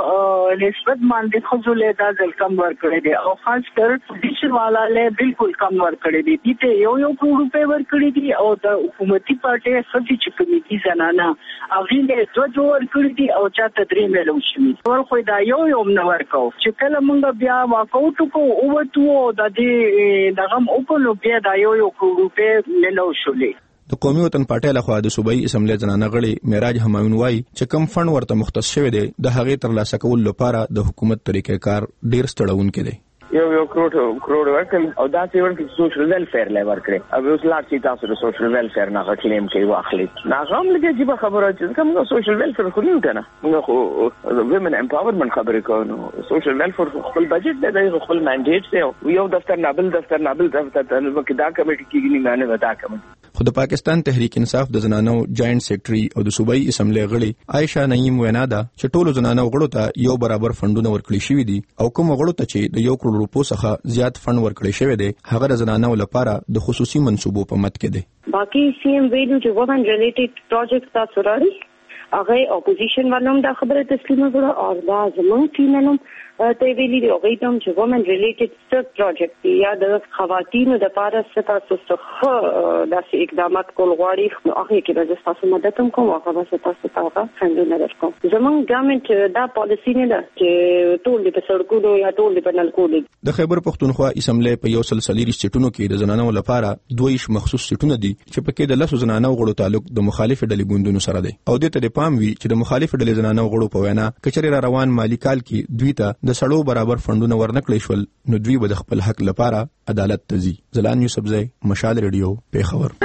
په نسبت باندې خو له دا ځل کم ورکړي دي او خاص کر پوزیشن والا له بالکل کم ورکړي دي. دي ته یو یو کروڑ روپے ورکړي دي او د حکومتي پارټي خصي چې کمیټي زنانه هغه له دوه جوړ ورکړي دي او چاته درې ملو شوي. ور خو دا یو یو نه ورکاو چې کله مونږ بیا واکاوټ کو او وته د دې دغه اوپن بیا دا یو یو کروڑ روپے ملو شولې.
د قومي وطن پارټۍ لخوا د صوبایي اسمبلی زنانه غړي معراج همایون وایي چې کم فند ورته مختص شوی دی د هغې ترلاسه کولو لپاره د حکومت طریقې کار ډیر ستړونکی دی.
یو یو کروڑ کروڑ ورکړل او دا څه ورکړي سوشل ویلفیر له ورکړي او اوس لا چې تاسو د سوشل ویلفیر نه غکلیم کوي واخلي نه هم لګي چې خبره چې کوم سوشل ویلفیر خو نه کنه موږ خو ویمن امپاورمنت خبرې کوو. سوشل ویلفیر خپل بجټ دی خپل منډیټ دی یو دفتر نابل دفتر نابل دفتر ته دا کمیټه کېږي نه نه دا کمیټه.
خو د پاکستان تحریک انصاف د زنانو جاینټ سیکریټري او د صوبایي اسمبلی غړي عائشہ نعیم وینا ده چې ټولو زنانو غړو ته یو برابر فندونه ورکړي شوي دي او کوم غړو ته چې د یو کروڑ روپو څخه زیات فند ورکړي شوی دی هغه د زنانو لپاره د خصوصي منصوبو په مد کې دی.
باقي سی ایم ویلو چې وومن ریلیټډ پروجیکټ تاسو راړي هغه اپوزیشن ولوم دا خبره تسلیم کړه او دا زموږ ټیم نوم ته ویلي دی هغه ته چې وومن ریلیټډ سټر پروجیکټ یا د خواتینو د لپاره ستاسو څخه داسې اقدامات کول غواړي نو هغه کې به تاسو مدد هم کوم هغه به تاسو ته فندونه درکوم. زموږ ګورنمنت دا پالیسی نه ده چې ټول په سړکونو یا ټول په نلکو.
د خیبر پښتونخوا اسمبلی په یو سلسله سیټونو کې د زنانو لپاره دویش مخصوص سیټونه دي چې پکې د لسو زنانو غړو تعلق د مخالف ډلې ګوندونو سره دی او د ته پام وی چې د مخالف ډلې زنانو غړو په وینا کچري را روان مالی کال کې دوی ته د سړو برابر فندونه ورنکړي شول نو دوی به د خپل حق لپاره عدالت ته ځي. زلان یوسفزی مشال ریډیو پېښور.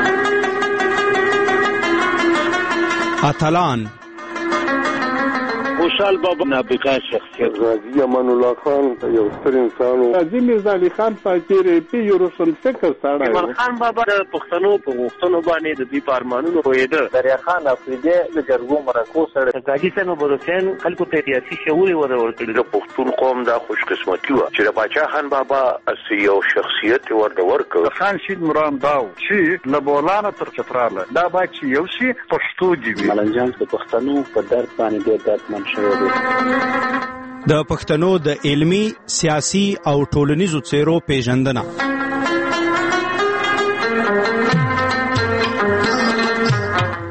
اتلان
خوشحال بابا نابغه شخصیت
غازی امان الله خان یو ستر انسان
غازی میرزا علي خان فقیر پی یو روشن فکر سره
ایمان خان بابا د پښتنو په غوښتنو باندې د دې پارمانونو وېده دریا خان افریدي د جرګو مرکو سره غازی سره مبارکان خلکو ته سیاسي شعور ورکړي. د پښتون قوم دا خوش قسمتي و چې د باچا خان بابا اسی یو شخصیت ورته ورکړ.
خان شید مرام داو چې لبولانه تر چتراله دا با چې یو شي پښتو دی
ملنجان د پښتنو په درد باندې ډېر درد
د پښتنو د علمی، سیاسي او ټولنیزو څیرو پیژندنه.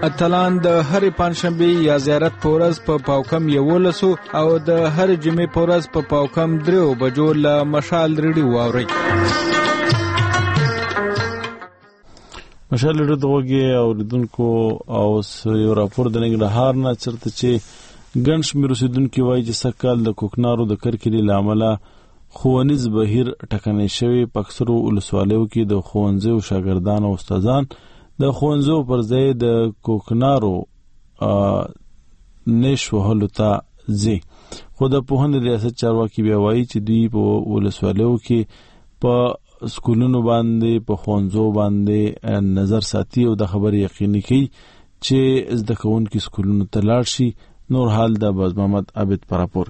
اتلان د هر پنځشنبه یا زیارت پورز په پاوکم یولسو او د هر جمعې پورز په پاوکم درو بجو له مشال ریډیو واوري.
مشال ریډیو دغه اوریدونکو او یو راپور د ننګرهار نه چرته چې ګڼ شمېر اوسېدونکي وایي چې سږکال د کوکنارو د کرکیلې له امله ښوونیز بهیر ټکنی شوی. په اکثرو ولسوالیو کې د ښوونځیو شاګردان او استادان د ښوونځیو پر ځای د کوکنارو نیش وهلو ته ځي. خو د پوهنې ریاست چارواکي بیا وایي چې دوی په ولسوالیو کې په سکولونو باندې په ښوونځیو باندې نظر ساتي او د خبرې یقیني کوي چې زده کوونکي سکولونو ته لاړ شي. نور حال د باز محمد عابد پر راپور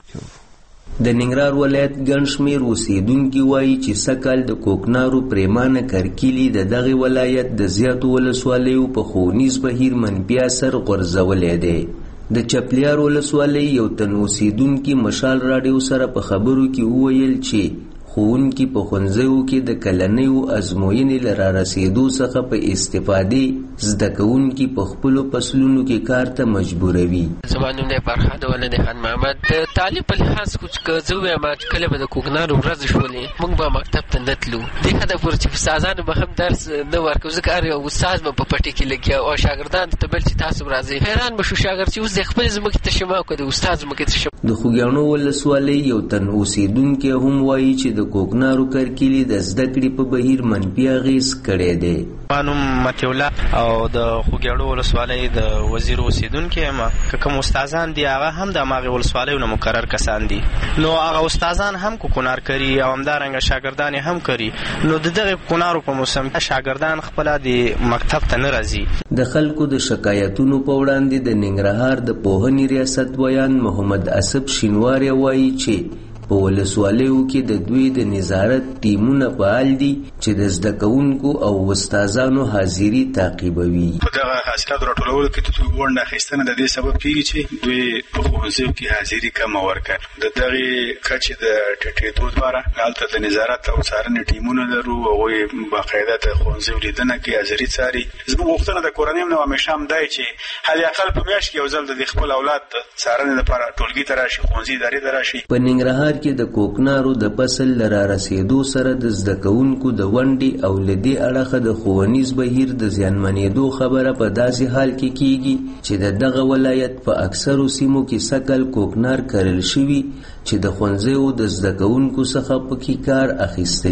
کې
د ننګرهار ولایت ګڼ شمېر اوسېدونکي وایي چې سږکال د کوکنارو پریمانه کرکیلي د دغه ولایت د زیاتو ولسوالیو په ښوونیز بهیر منفي اثر غورځولی دی. د چپلیار ولسوالۍ یو تن اوسېدونکي مشال راډیو سره په خبرو کې وویل چې ښوونکي په ښوونځیو کې د کلنیو ازموینې له رارسېدو څخه په استفادې زده کوونکي په خپلو فصلونو کې کار ته مجبوروي.
زما نوم دی فرهاد ولد خان محمد. د تعلیم په لحاظ که زه ووایم چې کله به د کوکنارو ورځې شولې موږ به مکتب ته نه تلو. دې هدف ور چې استادانو به هم درس نه ورکوو ځکه هر یو استاد به په پټي کې لګیا او شاګردانو ته بل چې تاسو به راځئ. حیران به شو شاګرد چې اوس د خپلې ځمکې ته شم او که د استاد ځمکې ته شم.
د خوږیاڼو ولسوالۍ یو تن اوسېدونکی هم وایي چې د کوکنارو کرکیلي د زده کړې په بهیر منفي اغېز کړی دی.
ما نوم متي الله او د خوږیاڼو ولسوالۍ د وزیر اوسېدونکی یم. که کوم استادان دي هغه هم د هماغې ولسوالیو نه مقرر کسان دي نو هغه استادان هم کوکنار کوي او همدارنګه شاګردان هم کوي. نو د دغې کوکنارو په موسم کې شاګردان خپله د مکتب ته نه راځي.
د خلکو د شکایتونو په وړاندې د ننګرهار د پوهنې ریاست ویان محمد اسب شینواری وایي چې په ولسوالیو کې د دوی د نظارت ټیمونه فعال دي چې د زده کوونکو او استادانو حاضري تعقیبوي.
په دغه حاصلاتو راټولولو کې د دوی ونډه اخیستنه د دې سبب کېږي چې دوی په ښوونځیو کې حاضري کمه ورکړي. د دغې کچې د ټیټېدو لپاره هلته د نظارت او څارنې ټیمونه لرو. هغوی باقاعده د ښوونځیو لیدنه کوي، حاضري څاري. زموږ غوښتنه د کورنۍ نه همیشه هم دی چې حداقل په میاشت کې یو ځل د خپل اولاد د څارنې لپاره ټولګي ته راشي، ښوونځي ادارې ته راشي.
په ننګرهار کې د کوکنارو د فصل له رارسېدو سره د زده کوونکو د ونډې او له دې اړخه د ښوونیز بهیر د زیانمنېدو خبره په داسې حال کې کېږي چې د دغه ولایت په اکثرو سیمو کې سږکال کوکنار کرل شوي چې د ښوونځیو د زده کوونکو څخه پکې کار اخیستل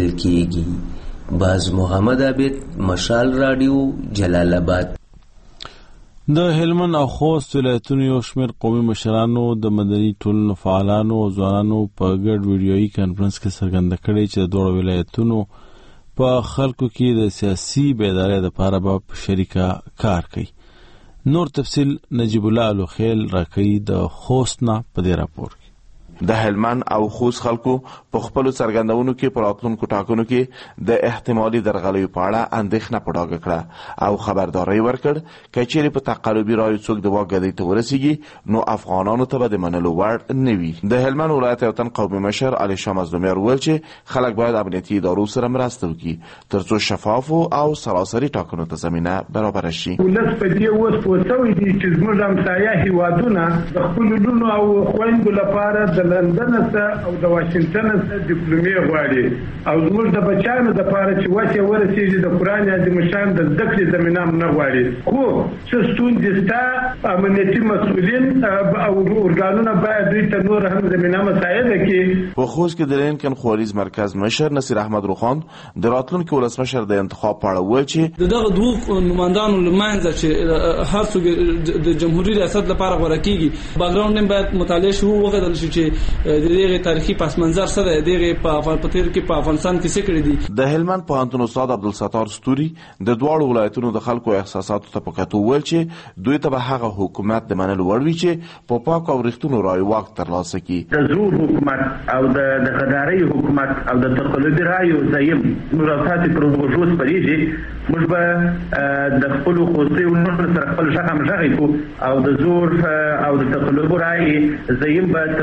کېږي. باز محمد عابد، مشال راډیو، جلال آباد.
د هلمند او خوست ولایتونو یو شمېر قومي مشرانو د مدني ټولنو فعالانو او ځوانانو په ګډ ویډیویي کانفرنس کې څرګنده کړې چې د دواړو ولایتونو په خلکو کې د سیاسي بیدارۍ لپاره به شریکه کار کوي. نور تفصیل نجیب الله الوخیل راکوي د خوست نه په دې راپور کې.
د هلمند او خوست خلکو په خپلو څرګندونو کې په راتلونکو ټاکنو کې د احتمالي درغلیو په اړه اندېښنه په ډاګه کړه او خبرداری ورکړ که چیرې په تقلبي رایو څوک د واک ګدۍ ته ورسیږي نو افغانانو ته به د منلو وړ نه وي. د هلمند ولایت یو تن قومي مشر علي شاه مظلومیار وویل چې خلک باید امنیتي ادارو سره مرسته وکړي تر څو شفافو او سراسري ټاکنو ته زمینه برابره شي.
ولس په دې اوس پوه شوی دی چې زموږ همسایه هېوادونه د خپلو لوڼو او خویندو لپاره د لندن څخه او د واشنګټن څخه ډیپلومې غواړي او زموږ د بچیانو دپاره چې وسې ورسېږي د قرآن عظیم شان د زده کړې زمینه هم نه غواړي. خو څه ستونزې شته، امنیتي مسؤلین او ارګانونه باید دوی ته نور هم زمینه مساعده کړي.
په خوست کې د لینکن خوریز مرکز مشر نصیر احمد روخان د راتلونکي ولسمشر د انتخاب په اړه وویل چې
دغه دوه نمایندانو لمانځه چې هر څوک د جمهوریت ریاست لپاره غوړه کیږي باګراوند هم باید مطالعه شو وغوښتل شي چې د دغه تاریخي پس منظر سره دغه په افغانستان کې په افغانستان کې څه کړی دي.
د هلمند پوهنتون استاد عبدالستار ستوري د دواړو ولایتونو د خلکو احساساتو ته په کتو ویل چې دوی ته به هغه حکومت د منلو وړ وي چې په پاک او رښتونو رایو واک ترلاسه کړي.
د زور حکومت او د غدارۍ حکومت او د تقلبي رایو زایم مرافات پر وجود پریږي. موږ به د خپل خوستي ونور سره خپل شخم ژغې کو او د زور او د تقلبي رای زایم به تر وجه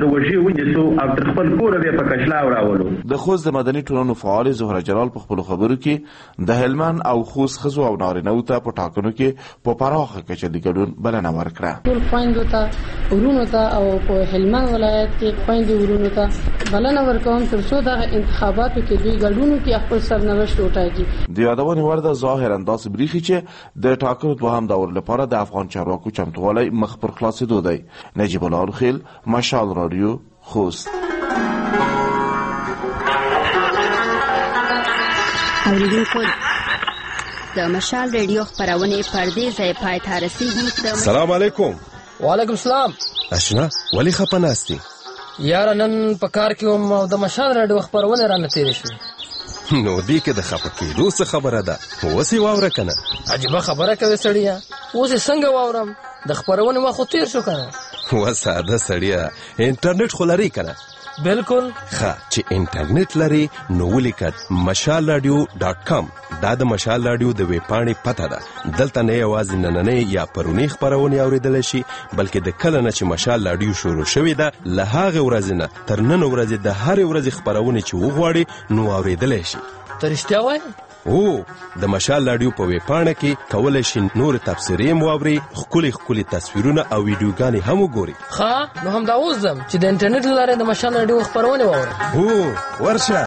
ونیسو او تر خپل کوره به په کشلاو راولو.
د خوست د مدني ټولنو فعال زهره جلال په خپل خبرو کې د هلمند او خوست ښځو او نارینه‌و ته په ټاکنو کې په پراخه کچه د ګډون بلنه ورکړه.
ټول خویندو ته ورونو ته او په هلمند ولایت کې خویندو ورونو ته بلنه ورکوم تر څو د انتخاباتو کې دوی ګډون کې خپل سرنوشت وټاکي. د یادونې وړ ده ظاهرا داسې بریښي چې د ټاکنو دوهم دور لپاره د افغان چارواکو چمتووالی مخ پر خلاصېدو دی. نجیب الله خیل، مشال رادیو، خوست.
اوریدونکو د مشال رادیو خبرونه پردې ځای پای ته رسیدي.
سلام علیکم.
وعلیکم السلام.
اشنا ولی خپناستی؟
یار نن په کار کې هم او د مشال رادیو خبرونه را نتیری شو.
نو دی کې د خپکېدو څه خبره ده؟ اوسې واوره کنه.
عجیبه خبره کوي سړیا. اوسې څنګه واورم؟ د خبرونه ما خو تیر شو کنه.
و ساده سړیا، انټرنیټ خو لري کنه؟
بالکل.
ښه چې انټرنیټ لري نو ولیکئ مشال رادیو ډاټ کام. دا د مشال رادیو د ویب پاڼې پته ده. دلته نه یوازې نننۍ یا پرونی خبرونه اوریدلی شي بلکې د کله نه چې مشال رادیو شروع شوې ده له هغې ورځې نه تر نن ورځې د هرې ورځې خبرونه چې وغواړي نو اوریدلی شي.
ته رښتیا وایې؟
او د مشال رادیو په ویب پاڼه کې کولی شي نور تبصرې هم واوري، ښکلي ښکلي تصویرونه او ویډیوګانې هم وګوري.
ښه نو همدا اوس ځم چې د انټرنیټ له لارې د مشال رادیو خبرونه واورم.
هو ورشه.